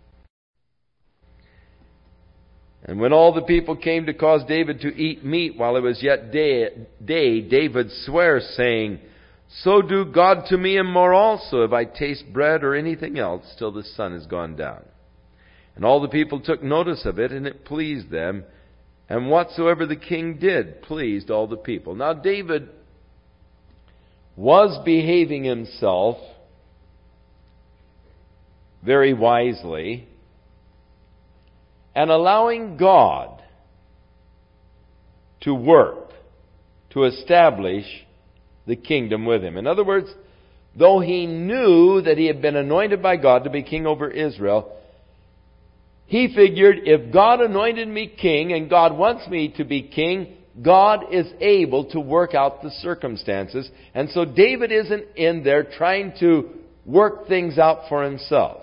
And when all the people came to cause David to eat meat while it was yet day, David sware, saying, "So do God to me and more also, if I taste bread or anything else till the sun is gone down." And all the people took notice of it, and it pleased them. And whatsoever the king did pleased all the people. Now David was behaving himself very wisely, and allowing God to work, to establish the kingdom with him. In other words, though he knew that he had been anointed by God to be king over Israel, he figured, if God anointed me king and God wants me to be king, God is able to work out the circumstances. And so David isn't in there trying to work things out for himself.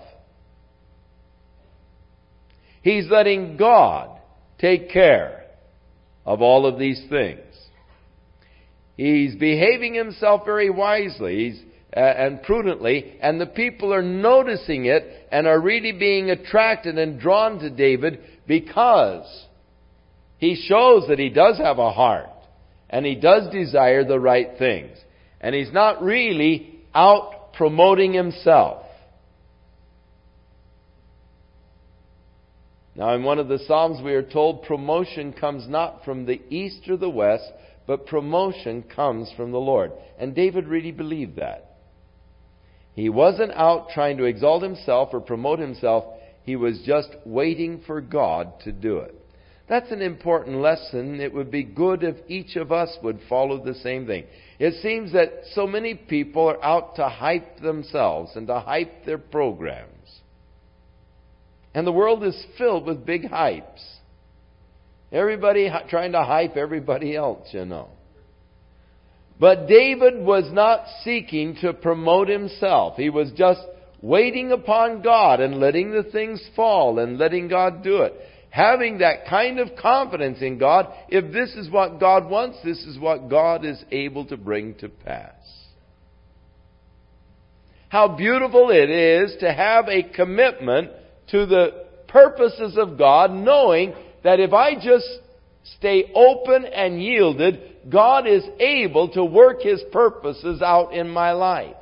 He's letting God take care of all of these things. He's behaving himself very wisely and prudently, and the people are noticing it and are really being attracted and drawn to David because he shows that he does have a heart and he does desire the right things. And he's not really out promoting himself. Now, in one of the Psalms we are told promotion comes not from the east or the west, but promotion comes from the Lord. And David really believed that. He wasn't out trying to exalt himself or promote himself. He was just waiting for God to do it. That's an important lesson. It would be good if each of us would follow the same thing. It seems that so many people are out to hype themselves and to hype their programs. And the world is filled with big hypes. Everybody trying to hype everybody else, you know. But David was not seeking to promote himself. He was just waiting upon God and letting the things fall and letting God do it. Having that kind of confidence in God, if this is what God wants, this is what God is able to bring to pass. How beautiful it is to have a commitment to the purposes of God, knowing that if I just stay open and yielded, God is able to work His purposes out in my life.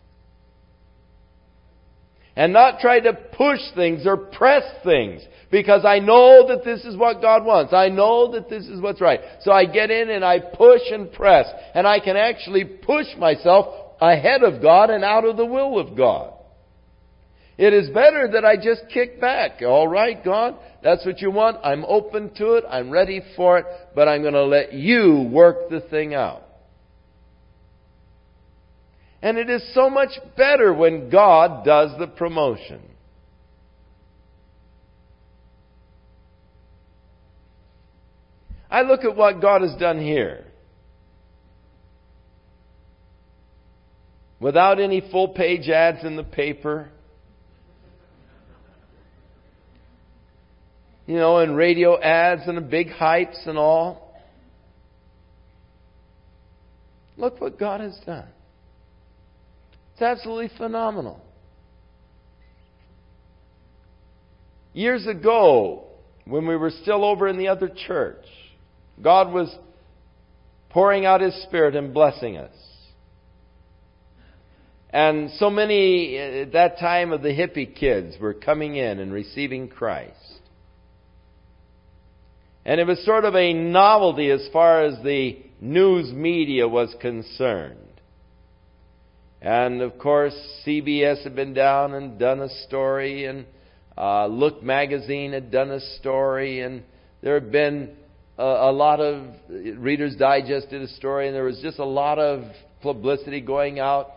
And not try to push things or press things, because I know that this is what God wants. I know that this is what's right. So I get in and I push and press, and I can actually push myself ahead of God and out of the will of God. It is better that I just kick back. All right, God, that's what you want. I'm open to it. I'm ready for it. But I'm going to let you work the thing out. And it is so much better when God does the promotion. I look at what God has done here. Without any full-page ads in the paper. You know, and radio ads and the big hypes and all. Look what God has done. It's absolutely phenomenal. Years ago, when we were still over in the other church, God was pouring out His Spirit and blessing us. And so many, at that time, of the hippie kids were coming in and receiving Christ. And it was sort of a novelty as far as the news media was concerned. And of course, CBS had been down and done a story, and Look magazine had done a story, and there had been a lot of, Reader's Digest did a story, and there was just a lot of publicity going out.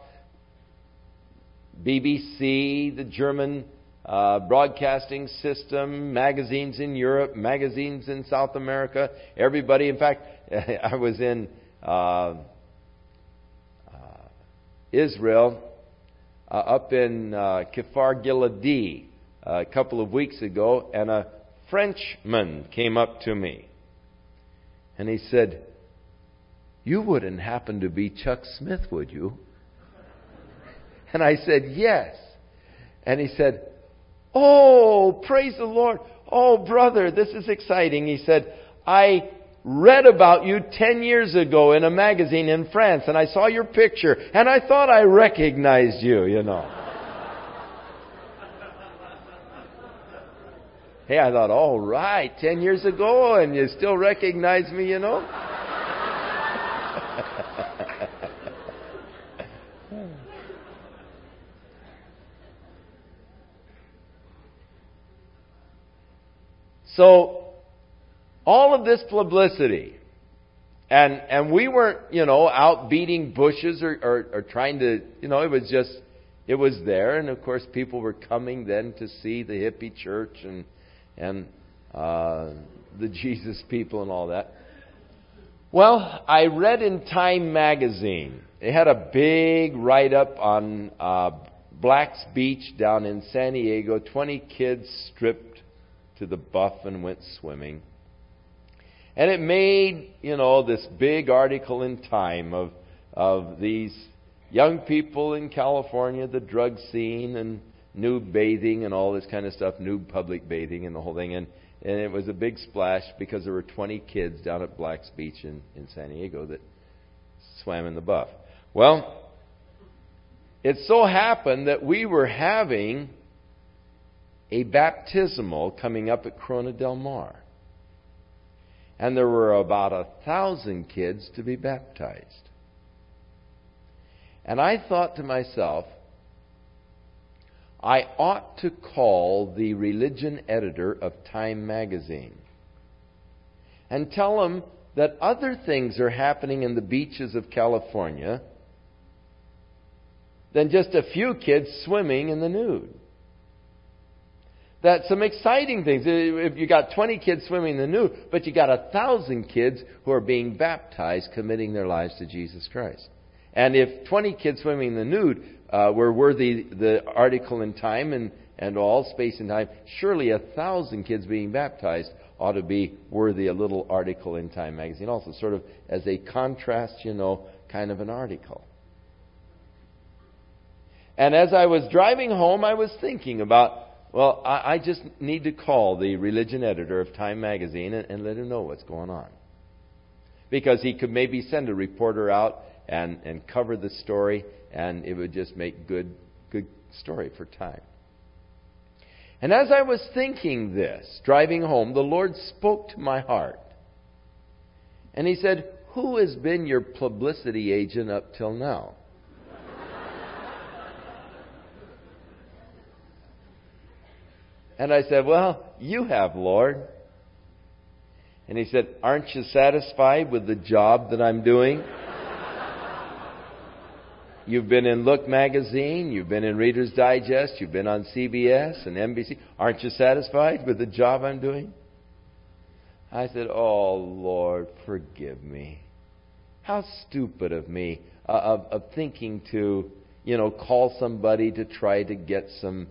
BBC, the German broadcasting system, magazines in Europe, magazines in South America, everybody. In fact, I was in Israel, up in Kfar Giladi a couple of weeks ago, and a Frenchman came up to me. And he said, "You wouldn't happen to be Chuck Smith, would you?" And I said, "Yes." And he said, "Oh, praise the Lord. Oh, brother, this is exciting." He said, "I read about you 10 years ago in a magazine in France, and I saw your picture, and I thought I recognized you, you know." Hey, I thought, all right, 10 years ago, and you still recognize me, you know? So, all of this publicity, and we weren't, out beating bushes or trying to, it was there. And of course, people were coming then to see the hippie church and the Jesus people and all that. Well, I read in Time magazine, they had a big write-up on Black's Beach down in San Diego. 20 kids stripped to the buff and went swimming. And it made, this big article in Time of these young people in California, the drug scene and nude bathing and all this kind of stuff, nude public bathing and the whole thing. And And it was a big splash because there were 20 kids down at Black's Beach in San Diego that swam in the Buff. Well, it so happened that we were having a baptismal coming up at Corona del Mar. And there were about 1,000 kids to be baptized. And I thought to myself, I ought to call the religion editor of Time magazine and tell him that other things are happening in the beaches of California than just a few kids swimming in the nude. That some exciting things. If you got 20 kids swimming in the nude, but you got 1,000 kids who are being baptized, committing their lives to Jesus Christ. And if 20 kids swimming in the nude were worthy the article in Time and all, Space and Time, surely 1,000 kids being baptized ought to be worthy a little article in Time magazine also, sort of as a contrast, kind of an article. And as I was driving home, I was thinking about, well, I just need to call the religion editor of Time magazine and let him know what's going on. Because he could maybe send a reporter out and cover the story, and it would just make good story for Time. And as I was thinking this, driving home, the Lord spoke to my heart. And He said, "Who has been your publicity agent up till now?" And I said, "Well, you have, Lord." And He said, "Aren't you satisfied with the job that I'm doing? You've been in Look magazine, you've been in Reader's Digest, you've been on CBS and NBC. Aren't you satisfied with the job I'm doing?" I said, "Oh, Lord, forgive me. How stupid of me of thinking to, call somebody to try to get some,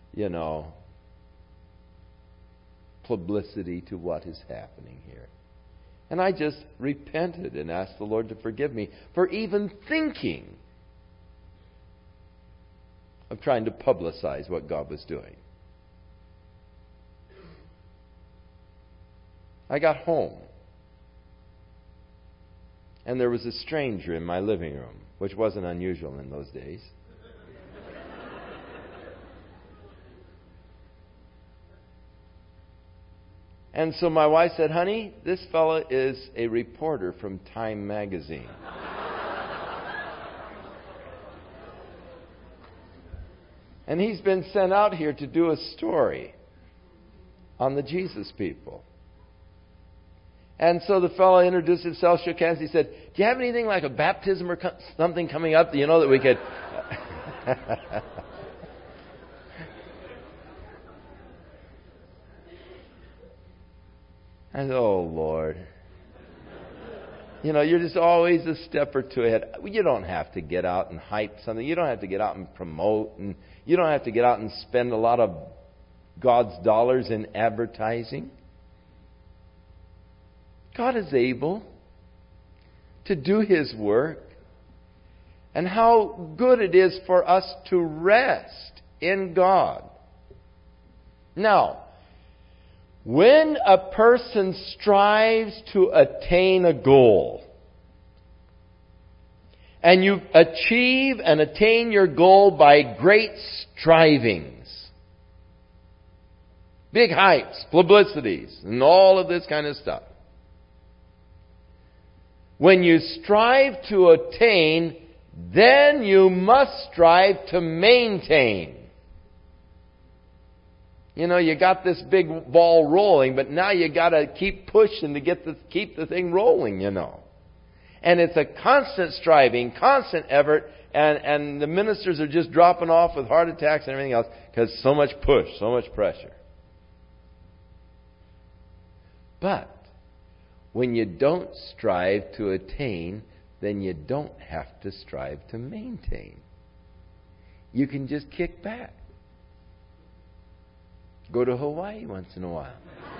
publicity to what is happening here." And I just repented and asked the Lord to forgive me for even thinking of trying to publicize what God was doing. I got home, and there was a stranger in my living room, which wasn't unusual in those days. And so my wife said, "Honey, this fella is a reporter from Time magazine." And he's been sent out here to do a story on the Jesus people. And so the fellow introduced himself, shook hands. He said, "Do you have anything like a baptism or something coming up, that we could..." I said, "Oh, Lord. You're just always a step or two ahead. You don't have to get out and hype something. You don't have to get out and promote. And you don't have to get out and spend a lot of God's dollars in advertising. God is able to do His work. And how good it is for us to rest in God." Now, when a person strives to attain a goal, and you achieve and attain your goal by great strivings, big hypes, publicities, and all of this kind of stuff. When you strive to attain, then you must strive to maintain. You got this big ball rolling, but now you got to keep pushing to keep the thing rolling, And it's a constant striving, constant effort, and the ministers are just dropping off with heart attacks and everything else because so much push, so much pressure. But when you don't strive to attain, then you don't have to strive to maintain. You can just kick back. Go to Hawaii once in a while.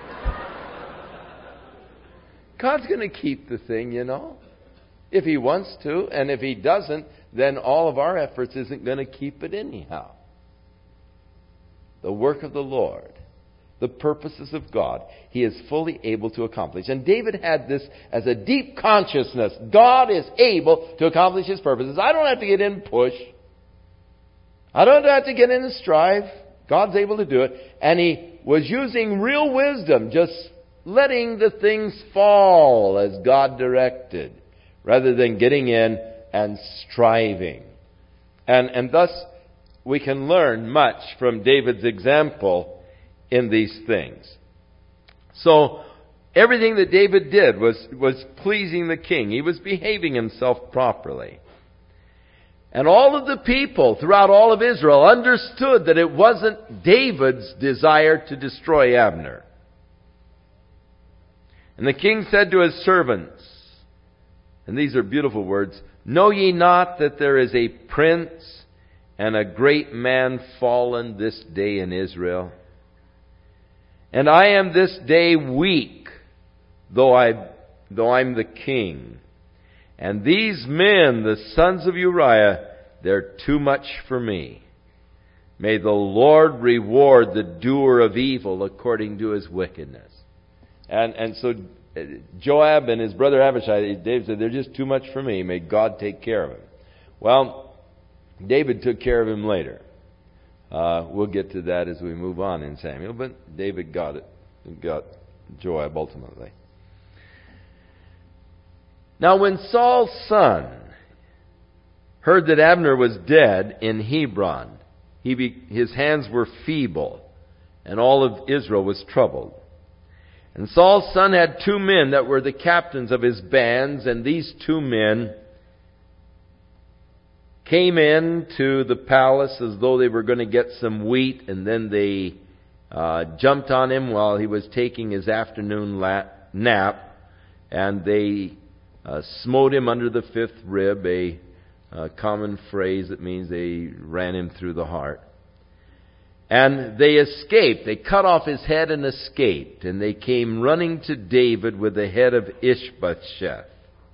God's going to keep the thing, if He wants to. And if He doesn't, then all of our efforts isn't going to keep it anyhow. The work of the Lord the purposes of God, He is fully able to accomplish. And David had this as a deep consciousness. God is able to accomplish His purposes. I don't have to get in and push. I don't have to get in and strive. God's able to do it. And he was using real wisdom, just letting the things fall as God directed, rather than getting in and striving. And thus, we can learn much from David's example in these things. So, everything that David did was pleasing the king. He was behaving himself properly. And all of the people throughout all of Israel understood that it wasn't David's desire to destroy Abner. And the king said to his servants, and these are beautiful words, "Know ye not that there is a prince and a great man fallen this day in Israel? And I am this day weak, though I'm the king. And these men, the sons of Uriah, they're too much for me. May the Lord reward the doer of evil according to his wickedness." And so Joab and his brother Abishai, David said, "They're just too much for me. May God take care of him." Well, David took care of him later. We'll get to that as we move on in Samuel, but David got Joab ultimately. Now when Saul's son heard that Abner was dead in Hebron, his hands were feeble, and all of Israel was troubled. And Saul's son had 2 men that were the captains of his bands, and these 2 men came in to the palace as though they were going to get some wheat, and then they jumped on him while he was taking his afternoon nap, and they smote him under the 5th rib, a common phrase that means they ran him through the heart. And they escaped. They cut off his head and escaped. And they came running to David with the head of Ishbosheth.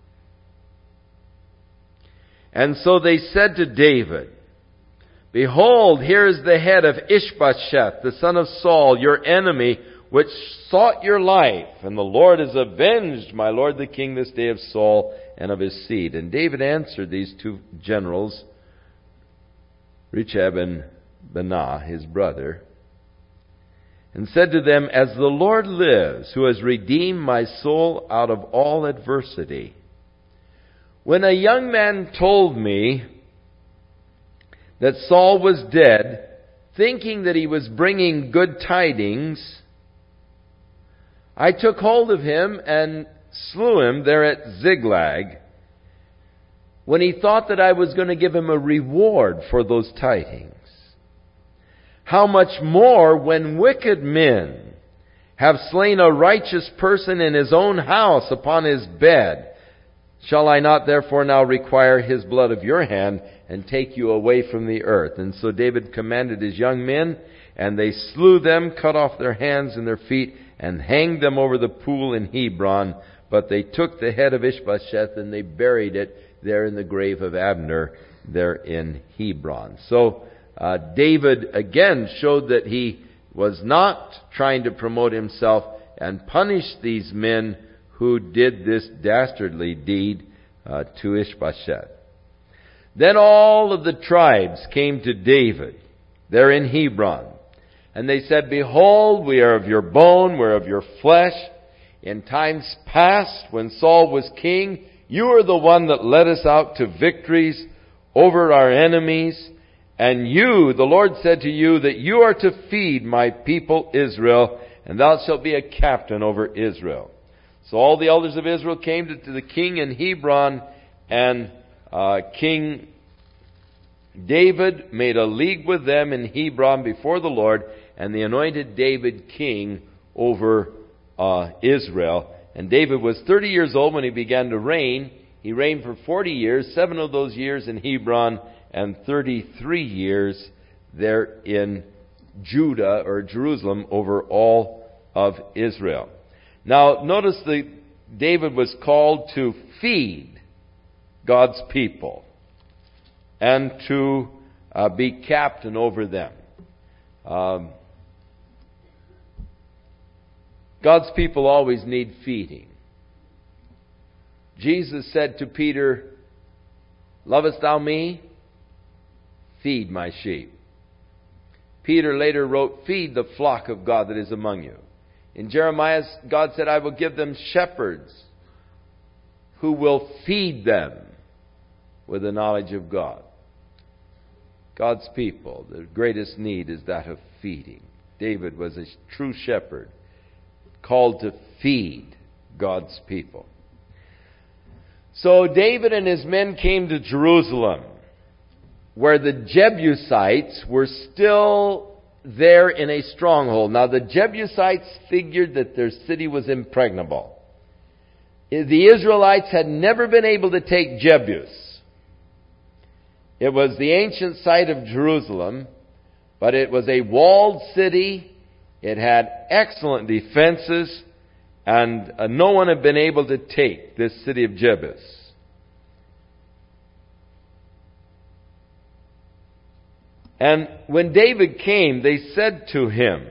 And so they said to David, "Behold, here is the head of Ishbosheth, the son of Saul, your enemy, which sought your life. And the Lord has avenged my lord the king this day of Saul and of his seed." And David answered these 2 generals, Rechab and Baanah, his brother, and said to them, "As the Lord lives, who has redeemed my soul out of all adversity, when a young man told me that Saul was dead, thinking that he was bringing good tidings, I took hold of him and slew him there at Ziklag, when he thought that I was going to give him a reward for those tidings. How much more when wicked men have slain a righteous person in his own house upon his bed? Shall I not therefore now require his blood of your hand and take you away from the earth?" And so David commanded his young men, and they slew them, cut off their hands and their feet, and hanged them over the pool in Hebron. But they took the head of Ishbosheth and they buried it there in the grave of Abner there in Hebron. So David again showed that he was not trying to promote himself and punish these men who did this dastardly deed to Ishbosheth. Then all of the tribes came to David there in Hebron. And they said, "Behold, we are of your bone, we're of your flesh. In times past, when Saul was king, you are the one that led us out to victories over our enemies. And you, the Lord said to you, that you are to feed my people Israel, and thou shalt be a captain over Israel." So all the elders of Israel came to the king in Hebron, and King David made a league with them in Hebron before the Lord, and they anointed David king over Israel. And David was 30 years old when he began to reign. He reigned for 40 years, 7 of those years in Hebron, and 33 years there in Judah or Jerusalem over all of Israel. Now, notice that David was called to feed God's people and to be captain over them. God's people always need feeding. Jesus said to Peter, "Lovest thou me? Feed my sheep." Peter later wrote, "Feed the flock of God that is among you." In Jeremiah, God said, "I will give them shepherds who will feed them with the knowledge of God." God's people, the greatest need is that of feeding. David was a true shepherd, called to feed God's people. So David and his men came to Jerusalem, where the Jebusites were still there in a stronghold. Now the Jebusites figured that their city was impregnable. The Israelites had never been able to take Jebus. It was the ancient site of Jerusalem, but it was a walled city. It had excellent defenses, and no one had been able to take this city of Jebus. And when David came, they said to him,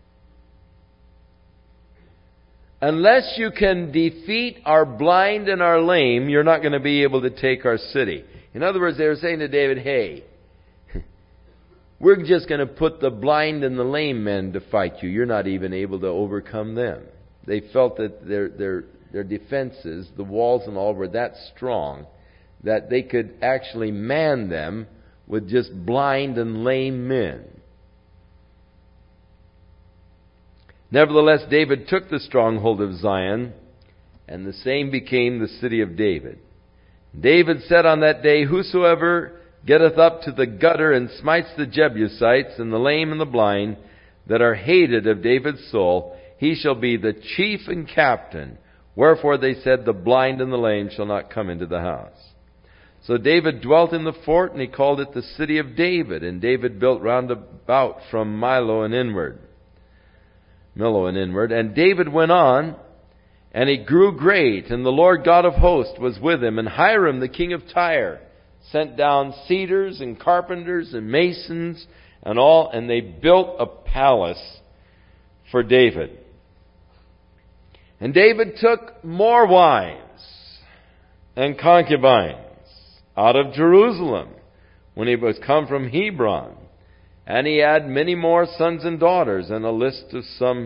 "Unless you can defeat our blind and our lame, you're not going to be able to take our city." In other words, they were saying to David, "Hey, we're just going to put the blind and the lame men to fight you. You're not even able to overcome them." They felt that their defenses, the walls and all, were that strong that they could actually man them with just blind and lame men. Nevertheless, David took the stronghold of Zion, and the same became the city of David. David said on that day, "Whosoever getteth up to the gutter and smites the Jebusites and the lame and the blind that are hated of David's soul, he shall be the chief and captain." Wherefore they said, "The blind and the lame shall not come into the house." So David dwelt in the fort, and he called it the city of David. And David built round about from Millo and inward. And David went on, and he grew great, and the Lord God of hosts was with him. And Hiram, the king of Tyre, sent down cedars and carpenters and masons and all, and they built a palace for David. And David took more wives and concubines out of Jerusalem when he was come from Hebron. And he had many more sons and daughters, and a list of some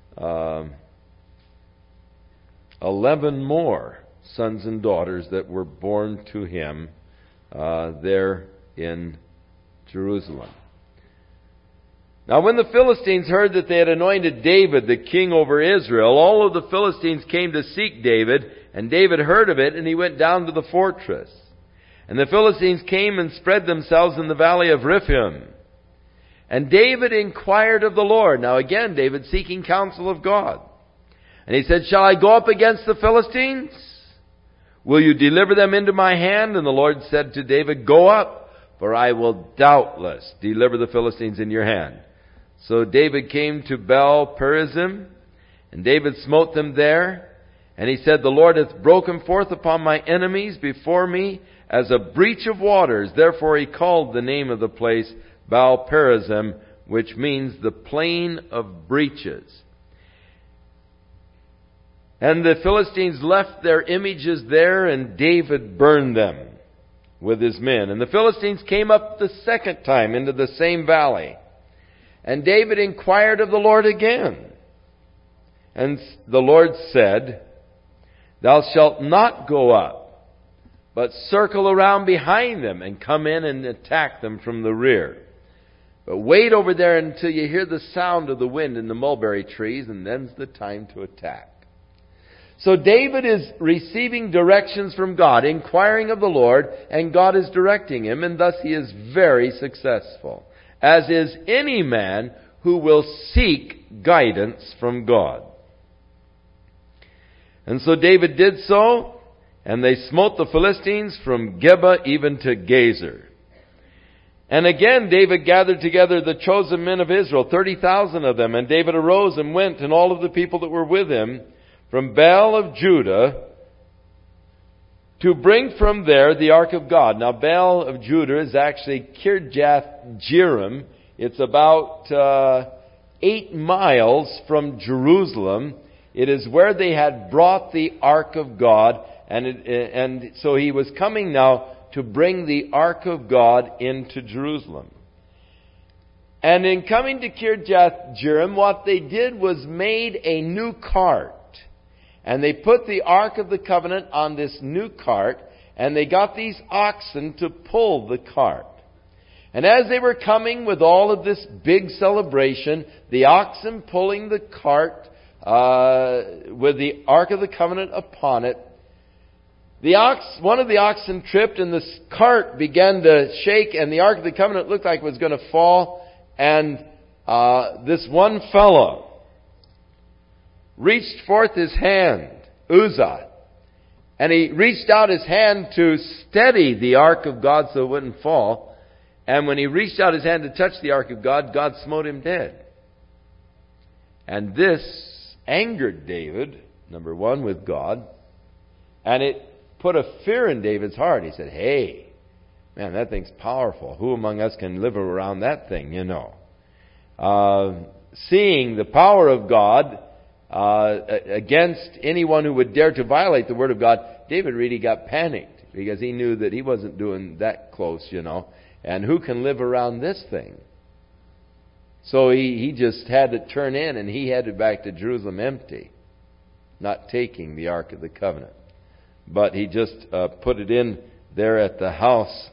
11 more sons and daughters that were born to him there in Jerusalem. Now when the Philistines heard that they had anointed David the king over Israel, all of the Philistines came to seek David, and David heard of it, and he went down to the fortress. And the Philistines came and spread themselves in the valley of Rephaim. And David inquired of the Lord. Now again, David seeking counsel of God. And he said, "Shall I go up against the Philistines? Will you deliver them into my hand?" And the Lord said to David, "Go up, for I will doubtless deliver the Philistines in your hand." So David came to Baal Perazim, and David smote them there. And he said, "The Lord hath broken forth upon my enemies before me as a breach of waters." Therefore he called the name of the place Baal Perazim, which means the plain of breaches. And the Philistines left their images there, and David burned them with his men. And the Philistines came up the second time into the same valley. And David inquired of the Lord again. And the Lord said, "Thou shalt not go up, but circle around behind them and come in and attack them from the rear. But wait over there until you hear the sound of the wind in the mulberry trees, and then's the time to attack." So David is receiving directions from God, inquiring of the Lord, and God is directing him, and thus he is very successful, as is any man who will seek guidance from God. And so David did so, and they smote the Philistines from Geba even to Gezer. And again David gathered together the chosen men of Israel, 30,000 of them. And David arose and went, and all of the people that were with him, from Baal of Judah, to bring from there the ark of God. Now Baal of Judah is actually Kirjath Jearim. It's about 8 miles from Jerusalem. It is where they had brought the ark of God, and so he was coming now to bring the ark of God into Jerusalem. And in coming to Kirjath Jearim, what they did was made a new cart. And they put the Ark of the Covenant on this new cart, and they got these oxen to pull the cart. And as they were coming with all of this big celebration, the oxen pulling the cart with the Ark of the Covenant upon it, one of the oxen tripped, and the cart began to shake, and the Ark of the Covenant looked like it was going to fall. And this one fellow reached forth his hand, Uzzah, and he reached out his hand to steady the ark of God so it wouldn't fall. And when he reached out his hand to touch the ark of God, God smote him dead. And this angered David, number one, with God, and it put a fear in David's heart. He said, hey, man, that thing's powerful. Who among us can live around that thing, you know? Seeing the power of God against anyone who would dare to violate the Word of God, David really got panicked because he knew that he wasn't doing that close, you know. And who can live around this thing? So he just had to turn in, and he headed back to Jerusalem empty, not taking the Ark of the Covenant. But he just put it in there at the house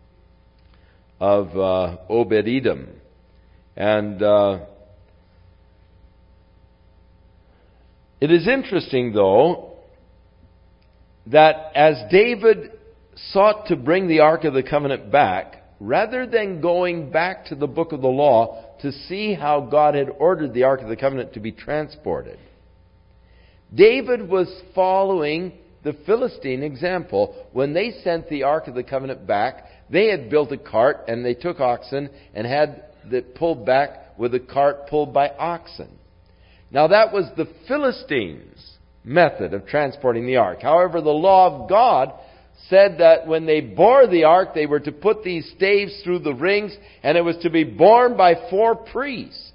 of Obed-Edom. And it is interesting, though, that as David sought to bring the Ark of the Covenant back, rather than going back to the book of the law to see how God had ordered the Ark of the Covenant to be transported, David was following the Philistine example. When they sent the Ark of the Covenant back, they had built a cart, and they took oxen and had it pulled back with a cart pulled by oxen. Now that was the Philistines' method of transporting the ark. However, the law of God said that when they bore the ark, they were to put these staves through the rings, and it was to be borne by 4 priests.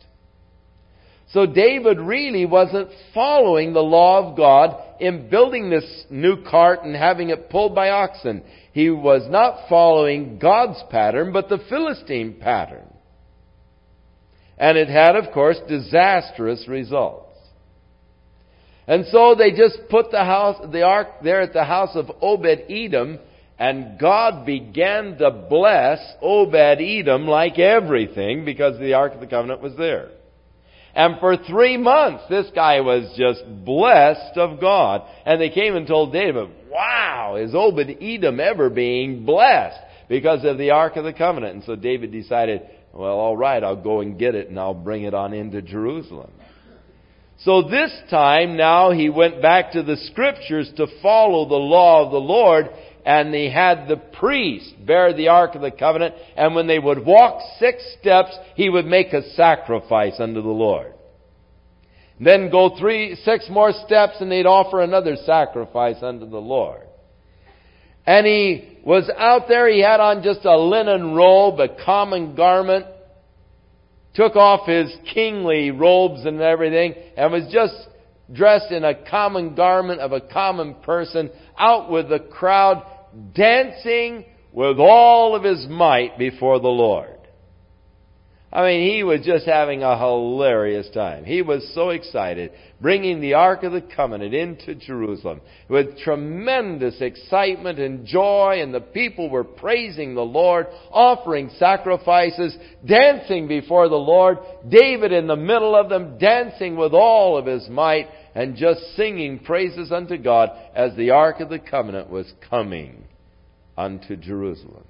So David really wasn't following the law of God in building this new cart and having it pulled by oxen. He was not following God's pattern, but the Philistine pattern. And it had, of course, disastrous results. And so they just put the ark there at the house of Obed-Edom, and God began to bless Obed-Edom like everything because the Ark of the Covenant was there. And for 3 months, this guy was just blessed of God. And they came and told David, wow, is Obed-Edom ever being blessed because of the Ark of the Covenant? And so David decided, well, all right, I'll go and get it, and I'll bring it on into Jerusalem. So this time now he went back to the Scriptures to follow the law of the Lord, and he had the priest bear the Ark of the Covenant, and when they would walk 6 steps, he would make a sacrifice unto the Lord. Then go 6 more steps, and they'd offer another sacrifice unto the Lord. And he was out there, he had on just a linen robe, a common garment, took off his kingly robes and everything, and was just dressed in a common garment of a common person, out with the crowd, dancing with all of his might before the Lord. I mean, he was just having a hilarious time. He was so excited, bringing the Ark of the Covenant into Jerusalem with tremendous excitement and joy, and the people were praising the Lord, offering sacrifices, dancing before the Lord, David in the middle of them, dancing with all of his might, and just singing praises unto God as the Ark of the Covenant was coming unto Jerusalem.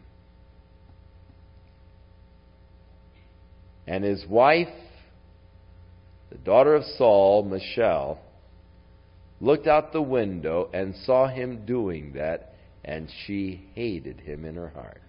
And his wife, the daughter of Saul, Michal, looked out the window and saw him doing that, and she hated him in her heart.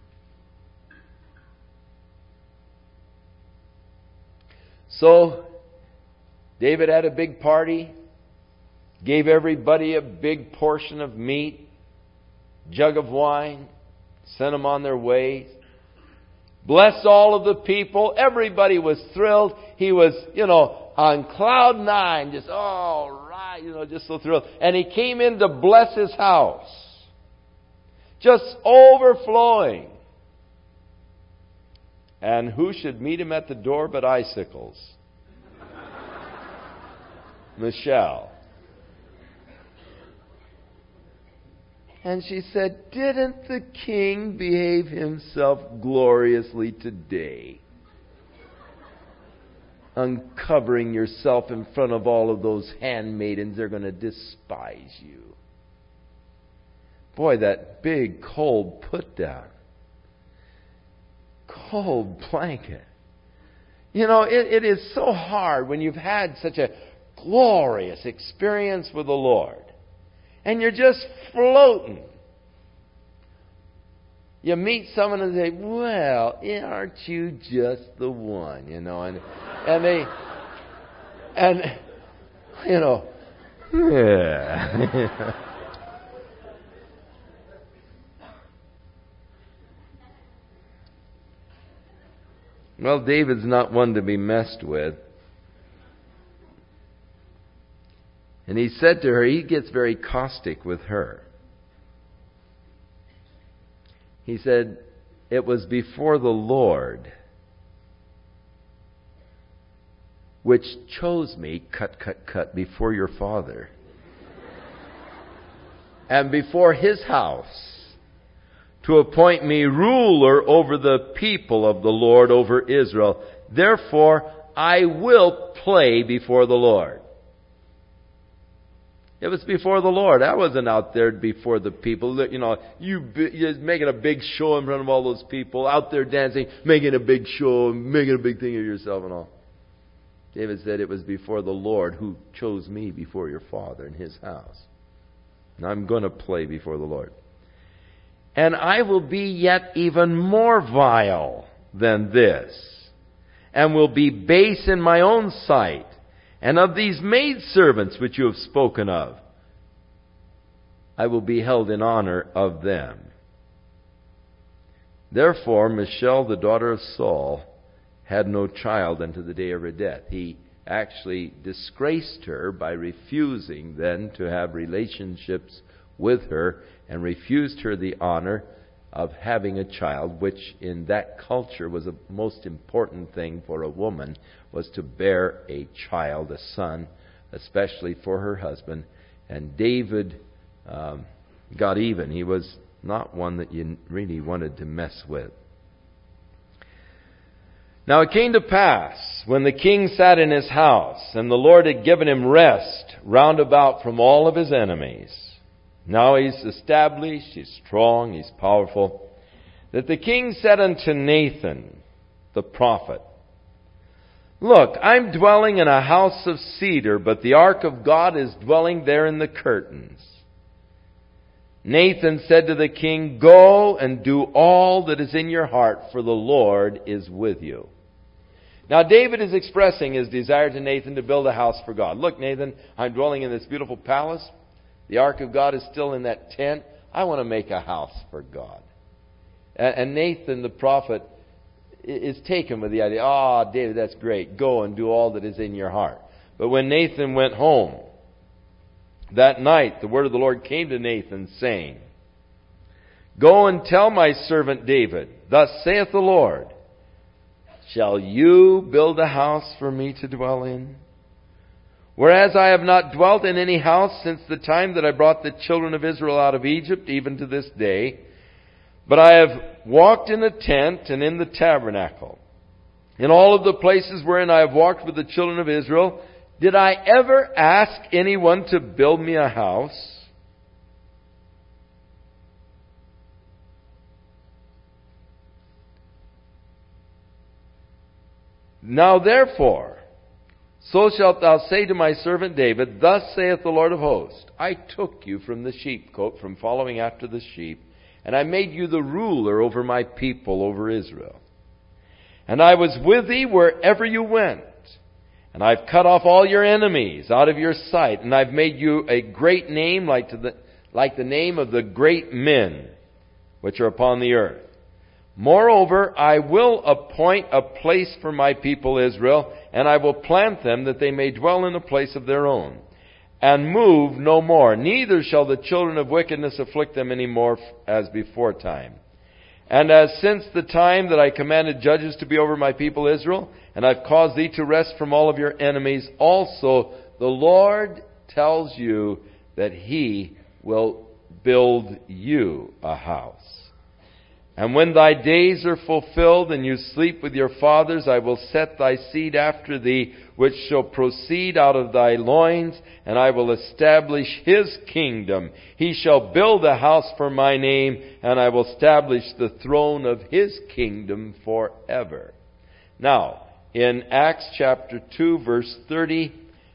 So, David had a big party, gave everybody a big portion of meat, jug of wine, sent them on their way. Blessed all of the people. Everybody was thrilled. He was, on cloud 9. Just, all just so thrilled. And he came in to bless his house. Just overflowing. And who should meet him at the door but icicles? Michelle. And she said, "Didn't the king behave himself gloriously today? Uncovering yourself in front of all of those handmaidens, they're going to despise you." Boy, that big cold put down. Cold blanket. It is so hard when you've had such a glorious experience with the Lord. And you're just floating. You meet someone and say, "Well, aren't you just the one?" Yeah. Well, David's not one to be messed with. And he said to her, he gets very caustic with her. He said, "It was before the Lord which chose me, cut, before your father, and before his house, to appoint me ruler over the people of the Lord, over Israel. Therefore, I will play before the Lord." It was before the Lord. I wasn't out there before the people. You're making a big show in front of all those people, out there dancing, making a big show, making a big thing of yourself and all. David said, "It was before the Lord who chose me before your father in his house. And I'm going to play before the Lord. And I will be yet even more vile than this, and will be base in my own sight, and of these maidservants which you have spoken of, I will be held in honor of them." Therefore, Michal, the daughter of Saul, had no child unto the day of her death. He actually disgraced her by refusing then to have relationships with her, and refused her the honor of having a child, which in that culture was the most important thing for a woman, was to bear a child, a son, especially for her husband. And David got even. He was not one that you really wanted to mess with. Now it came to pass, when the king sat in his house, and the Lord had given him rest round about from all of his enemies. Now he's established, he's strong, he's powerful, that the king said unto Nathan, the prophet, "Look, I'm dwelling in a house of cedar, but the ark of God is dwelling there in the curtains." Nathan said to the king, "Go and do all that is in your heart, for the Lord is with you." Now David is expressing his desire to Nathan to build a house for God. "Look, Nathan, I'm dwelling in this beautiful palace. The ark of God is still in that tent. I want to make a house for God." And Nathan, the prophet, is taken with the idea, David, that's great. Go and do all that is in your heart. But when Nathan went home, that night the word of the Lord came to Nathan, saying, "Go and tell my servant David, thus saith the Lord, shall you build a house for me to dwell in? Whereas I have not dwelt in any house since the time that I brought the children of Israel out of Egypt, even to this day. But I have walked in the tent and in the tabernacle. In all of the places wherein I have walked with the children of Israel, did I ever ask anyone to build me a house? Now therefore, so shalt thou say to my servant David, thus saith the Lord of hosts, I took you from the sheepcote, from following after the sheep, and I made you the ruler over my people, over Israel. And I was with thee wherever you went. And I've cut off all your enemies out of your sight, and I've made you a great name like the name of the great men which are upon the earth. Moreover, I will appoint a place for my people Israel, and I will plant them that they may dwell in a place of their own. and move no more. Neither shall the children of wickedness afflict them any more as before time. And as since the time that I commanded judges to be over my people Israel, and I've caused thee to rest from all of your enemies, also the Lord tells you that He will build you a house. And when thy days are fulfilled, and you sleep with your fathers, I will set thy seed after thee, which shall proceed out of thy loins, and I will establish his kingdom. He shall build a house for my name, and I will establish the throne of his kingdom forever. Now, in Acts chapter 2, verse 30,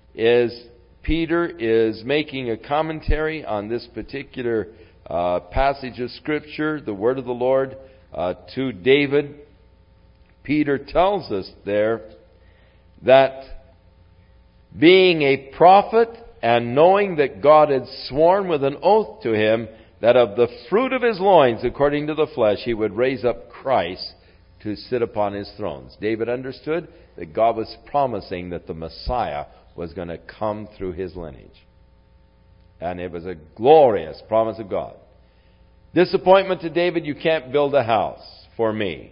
Peter is making a commentary on this particular passage of Scripture, the word of the Lord to David. Peter tells us there that being a prophet and knowing that God had sworn with an oath to him that of the fruit of his loins, according to the flesh, he would raise up Christ to sit upon his thrones. David understood that God was promising that the Messiah was going to come through his lineage. And it was a glorious promise of God. Disappointment to David, you can't build a house for me.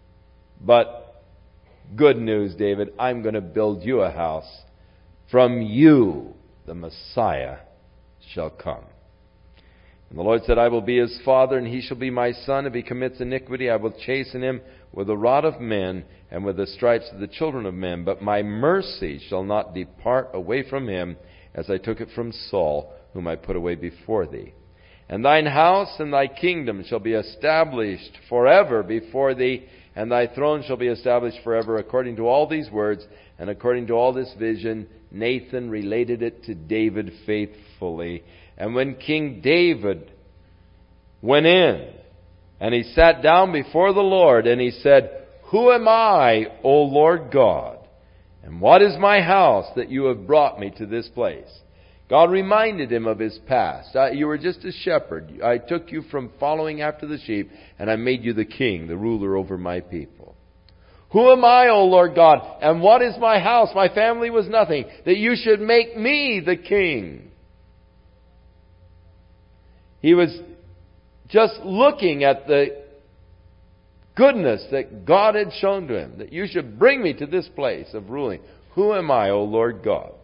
But good news, David, I'm going to build you a house. From you, the Messiah shall come. And the Lord said, I will be his father, and he shall be my son. If he commits iniquity, I will chasten him with the rod of men and with the stripes of the children of men. But my mercy shall not depart away from him, as I took it from Saul, whom I put away before thee. And thine house and thy kingdom shall be established forever before thee, and thy throne shall be established forever. According to all these words, and according to all this vision, Nathan related it to David faithfully. And when King David went in, and he sat down before the Lord, and he said, Who am I, O Lord God? And what is my house that you have brought me to this place? God reminded him of his past. You were just a shepherd. I took you from following after the sheep, and I made you the king, the ruler over my people. Who am I, O Lord God? And what is my house? My family was nothing, that you should make me the king. He was just looking at the goodness that God had shown to him, that you should bring me to this place of ruling. Who am I, O Lord God?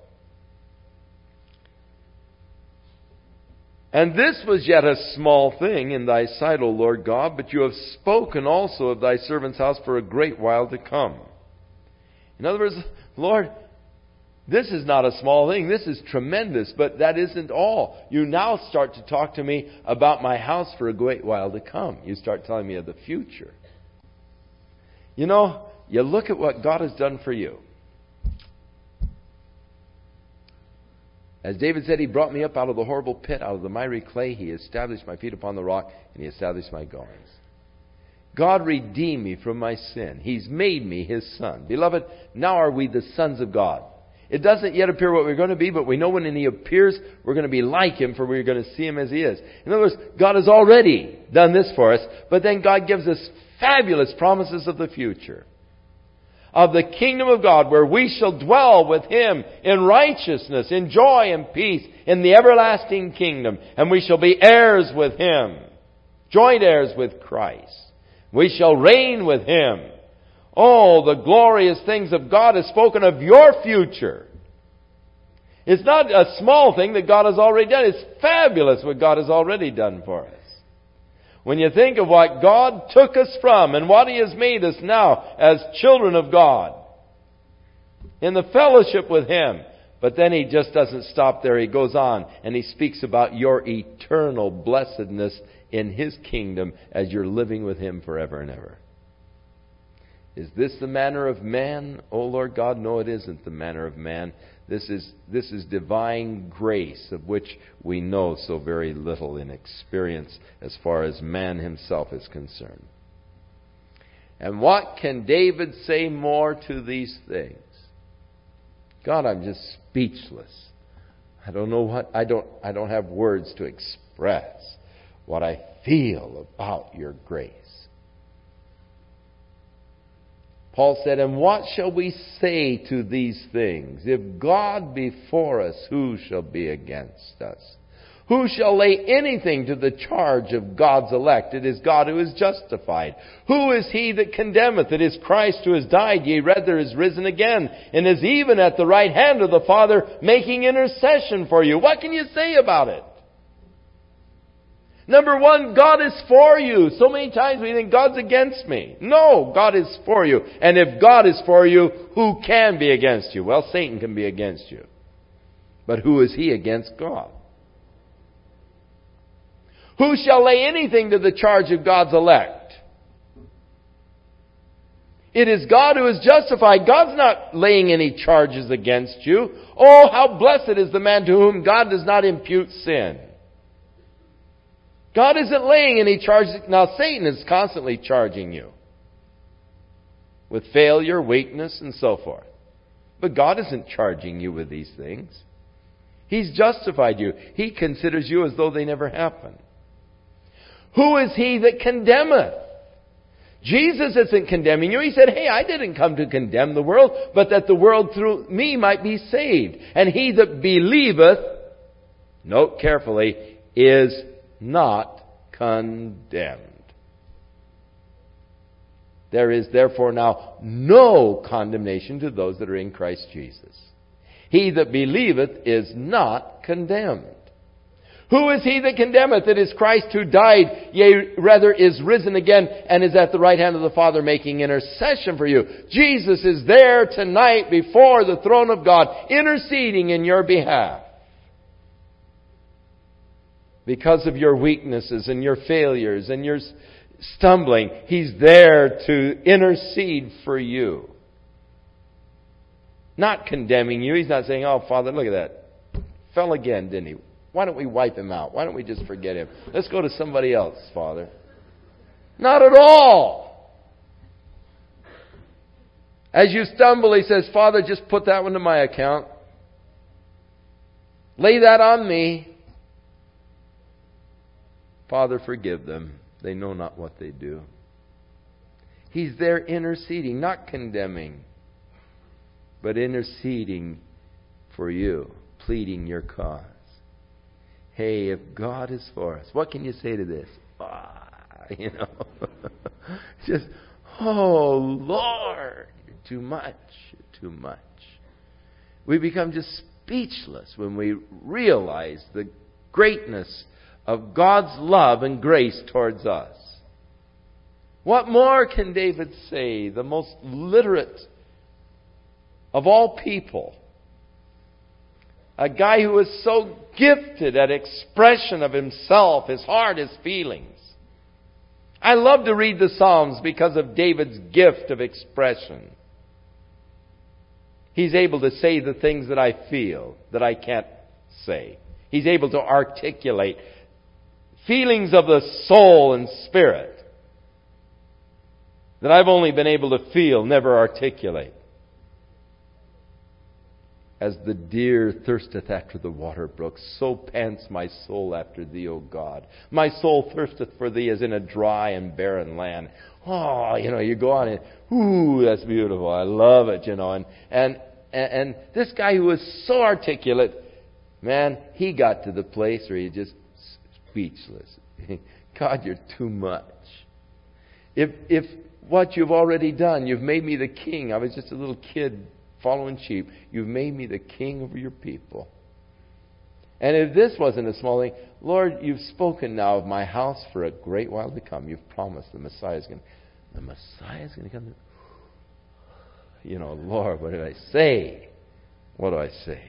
And this was yet a small thing in thy sight, O Lord God, but you have spoken also of thy servant's house for a great while to come. In other words, Lord, this is not a small thing. This is tremendous, but that isn't all. You now start to talk to me about my house for a great while to come. You start telling me of the future. You know, you look at what God has done for you. As David said, He brought me up out of the horrible pit, out of the miry clay. He established my feet upon the rock, and He established my goings. God redeemed me from my sin. He's made me His son. Beloved, now are we the sons of God. It doesn't yet appear what we're going to be, but we know when He appears, we're going to be like Him, for we're going to see Him as He is. In other words, God has already done this for us, but then God gives us fabulous promises of the future. Of the kingdom of God, where we shall dwell with Him in righteousness, in joy and peace, in the everlasting kingdom. And we shall be heirs with Him, joint heirs with Christ. We shall reign with Him. Oh, the glorious things of God is spoken of your future. It's not a small thing that God has already done. It's fabulous what God has already done for us. When you think of what God took us from and what He has made us now as children of God, in the fellowship with Him. But then He just doesn't stop there. He goes on and He speaks about your eternal blessedness in His kingdom as you're living with Him forever and ever. Is this the manner of man, O Lord God? No, it isn't the manner of man. This is divine grace, of which we know so very little in experience as far as man himself is concerned. And what can David say more to these things? God, I'm just speechless. I don't know what I don't have words to express what I feel about your grace. Paul said, "And what shall we say to these things? If God be for us, who shall be against us? Who shall lay anything to the charge of God's elect? It is God who is justified. Who is he that condemneth? It is Christ who has died, yea, rather is risen again, and is even at the right hand of the Father, making intercession for you." What can you say about it? Number one, God is for you. So many times we think God's against me. No, God is for you. And if God is for you, who can be against you? Well, Satan can be against you. But who is he against God? Who shall lay anything to the charge of God's elect? It is God who is justified. God's not laying any charges against you. Oh, how blessed is the man to whom God does not impute sin. God isn't laying any charges. Now, Satan is constantly charging you with failure, weakness, and so forth. But God isn't charging you with these things. He's justified you. He considers you as though they never happened. Who is he that condemneth? Jesus isn't condemning you. He said, "Hey, I didn't come to condemn the world, but that the world through me might be saved. And he that believeth," note carefully, "is not condemned. There is therefore now no condemnation to those that are in Christ Jesus. He that believeth is not condemned. Who is he that condemneth? It is Christ who died, yea, rather is risen again, and is at the right hand of the Father making intercession for you." Jesus is there tonight before the throne of God, interceding in your behalf. Because of your weaknesses and your failures and your stumbling, He's there to intercede for you. Not condemning you. He's not saying, "Oh, Father, look at that. Fell again, didn't he? Why don't we wipe him out? Why don't we just forget him? Let's go to somebody else, Father." Not at all. As you stumble, He says, "Father, just put that one to my account. Lay that on me. Father, forgive them. They know not what they do." He's there interceding, not condemning, but interceding for you, pleading your cause. Hey, if God is for us, what can you say to this? Just, "Oh, Lord, you're too much, you're too much." We become just speechless when we realize the greatness of God's love and grace towards us. What more can David say, the most literate of all people? A guy who is so gifted at expression of himself, his heart, his feelings. I love to read the Psalms because of David's gift of expression. He's able to say the things that I feel, that I can't say. He's able to articulate feelings of the soul and spirit that I've only been able to feel, never articulate. "As the deer thirsteth after the water brooks, so pants my soul after Thee, O God. My soul thirsteth for Thee as in a dry and barren land." Oh, you go on and, ooh, that's beautiful. I love it, And this guy who was so articulate, man, he got to the place where he just speechless. "God, you're too much. If what you've already done, you've made me the king. I was just a little kid following sheep. You've made me the king over your people. And if this wasn't a small thing, Lord, you've spoken now of my house for a great while to come. You've promised the Messiah's going to come. Lord, what did I say? What do I say?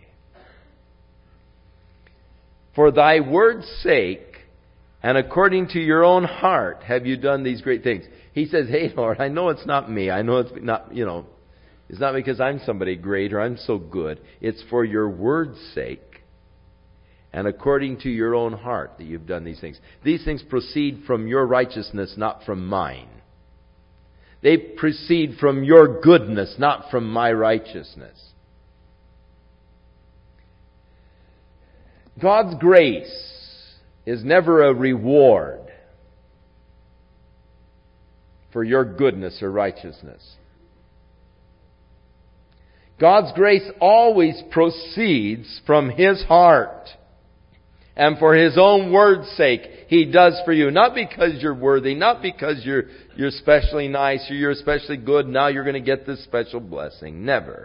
For Thy word's sake, and according to your own heart, have you done these great things. He says, "Hey, Lord, I know it's not me. I know it's not, it's not because I'm somebody great or I'm so good. It's for your word's sake and according to your own heart that you've done these things." These things proceed from your righteousness, not from mine. They proceed from your goodness, not from my righteousness. God's grace is never a reward for your goodness or righteousness. God's grace always proceeds from His heart. And for His own word's sake, He does for you. Not because you're worthy, not because you're especially nice or you're especially good, now you're going to get this special blessing. Never.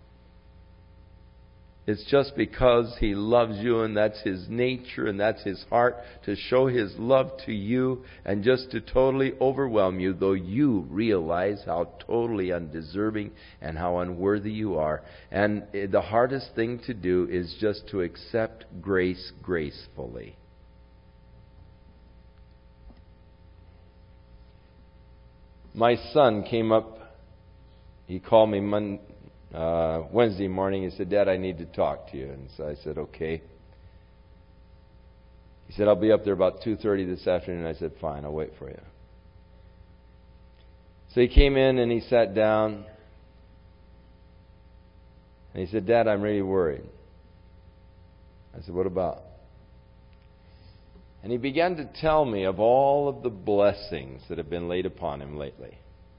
It's just because He loves you, and that's His nature and that's His heart, to show His love to you and just to totally overwhelm you, though you realize how totally undeserving and how unworthy you are. And the hardest thing to do is just to accept grace gracefully. My son came up, he called me Wednesday morning. He said, "Dad, I need to talk to you." And so I said, "Okay." He said, "I'll be up there about 2:30 this afternoon." I said, "Fine, I'll wait for you." So he came in and he sat down. And he said, "Dad, I'm really worried." I said, "What about?" And he began to tell me of all of the blessings that have been laid upon him lately.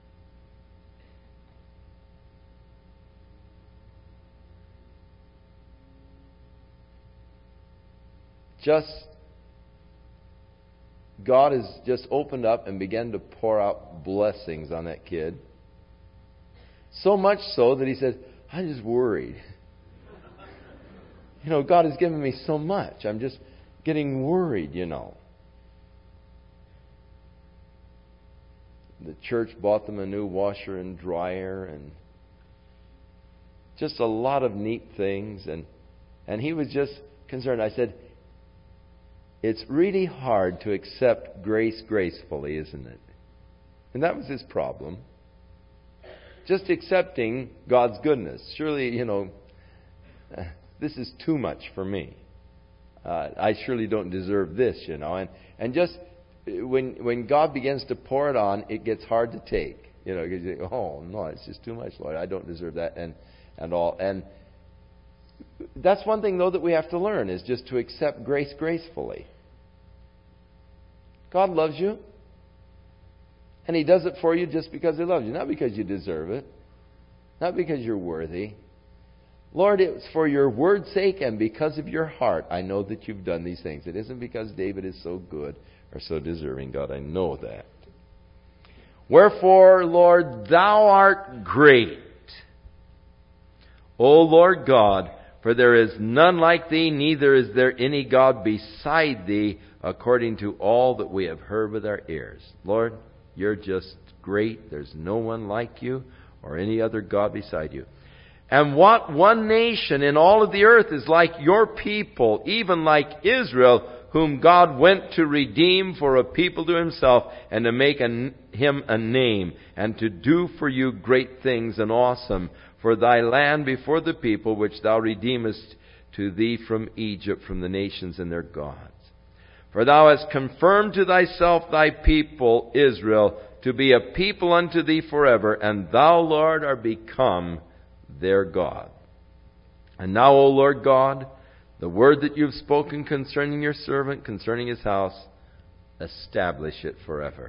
God has just opened up and began to pour out blessings on that kid. So much so that he said, "I'm just worried. God has given me so much. I'm just getting worried, The church bought them a new washer and dryer and just a lot of neat things. And he was just concerned. I said, "It's really hard to accept grace gracefully, isn't it?" And that was his problem. Just accepting God's goodness. Surely, this is too much for me. I surely don't deserve this, And just when God begins to pour it on, it gets hard to take. Because you think, "Oh, no, it's just too much, Lord. I don't deserve that," and all. And that's one thing, though, that we have to learn, is just to accept grace gracefully. God loves you. And He does it for you just because He loves you. Not because you deserve it. Not because you're worthy. "Lord, it's for your word's sake and because of your heart I know that you've done these things." It isn't because David is so good or so deserving. God, I know that. "Wherefore, Lord, thou art great. O Lord God, for there is none like thee, neither is there any God beside thee, according to all that we have heard with our ears." Lord, you're just great. There's no one like you or any other God beside you. "And what one nation in all of the earth is like your people, even like Israel, whom God went to redeem for a people to Himself, and to make Him a name, and to do for you great things and awesome, for thy land before the people, which thou redeemest to thee from Egypt, from the nations and their gods. For thou hast confirmed to thyself thy people Israel, to be a people unto thee forever, and thou, Lord, art become their God. And now, O Lord God, the word that you've spoken concerning your servant, concerning his house, establish it forever.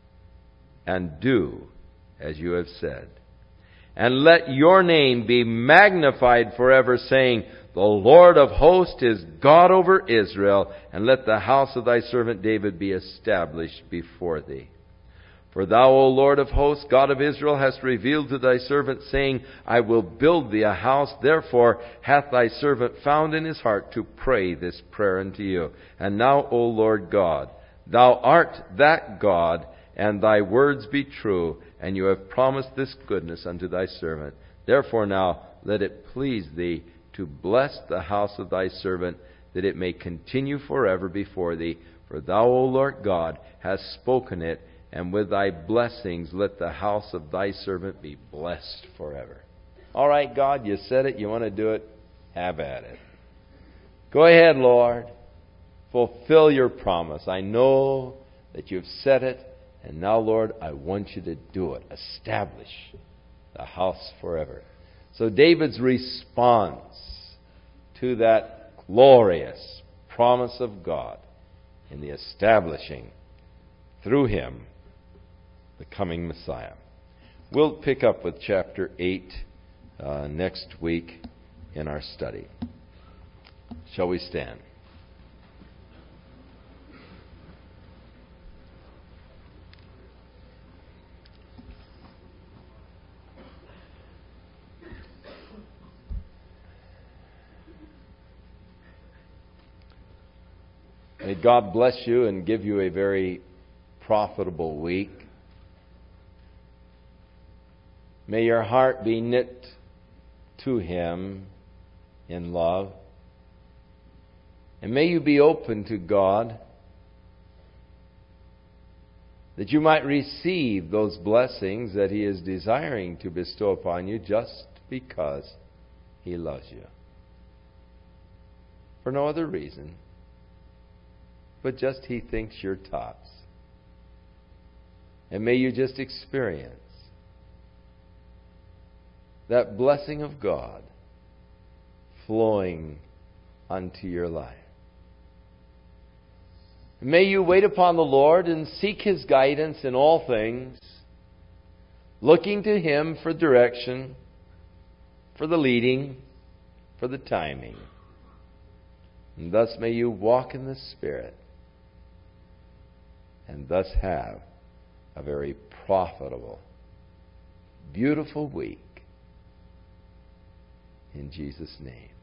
And do as you have said. And let your name be magnified forever, saying, the Lord of hosts is God over Israel, and let the house of thy servant David be established before thee. For thou, O Lord of hosts, God of Israel, hast revealed to thy servant, saying, I will build thee a house. Therefore hath thy servant found in his heart to pray this prayer unto you. And now, O Lord God, thou art that God, and thy words be true, and you have promised this goodness unto thy servant. Therefore now let it please thee to bless the house of thy servant, that it may continue forever before thee. For thou, O Lord God, hast spoken it, and with thy blessings let the house of thy servant be blessed forever. All right, God, you said it. You want to do it? Have at it. Go ahead, Lord. Fulfill your promise. I know that you've said it. And now, Lord, I want you to do it. Establish the house forever. So David's response to that glorious promise of God in the establishing through him the coming Messiah. We'll pick up with chapter 8 next week in our study. Shall we stand? May God bless you and give you a very profitable week. May your heart be knit to Him in love. And may you be open to God, that you might receive those blessings that He is desiring to bestow upon you just because He loves you. For no other reason, but just He thinks you're tops. And may you just experience that blessing of God flowing unto your life. May you wait upon the Lord and seek His guidance in all things, looking to Him for direction, for the leading, for the timing. And thus may you walk in the Spirit, and thus have a very profitable, beautiful week. In Jesus' name.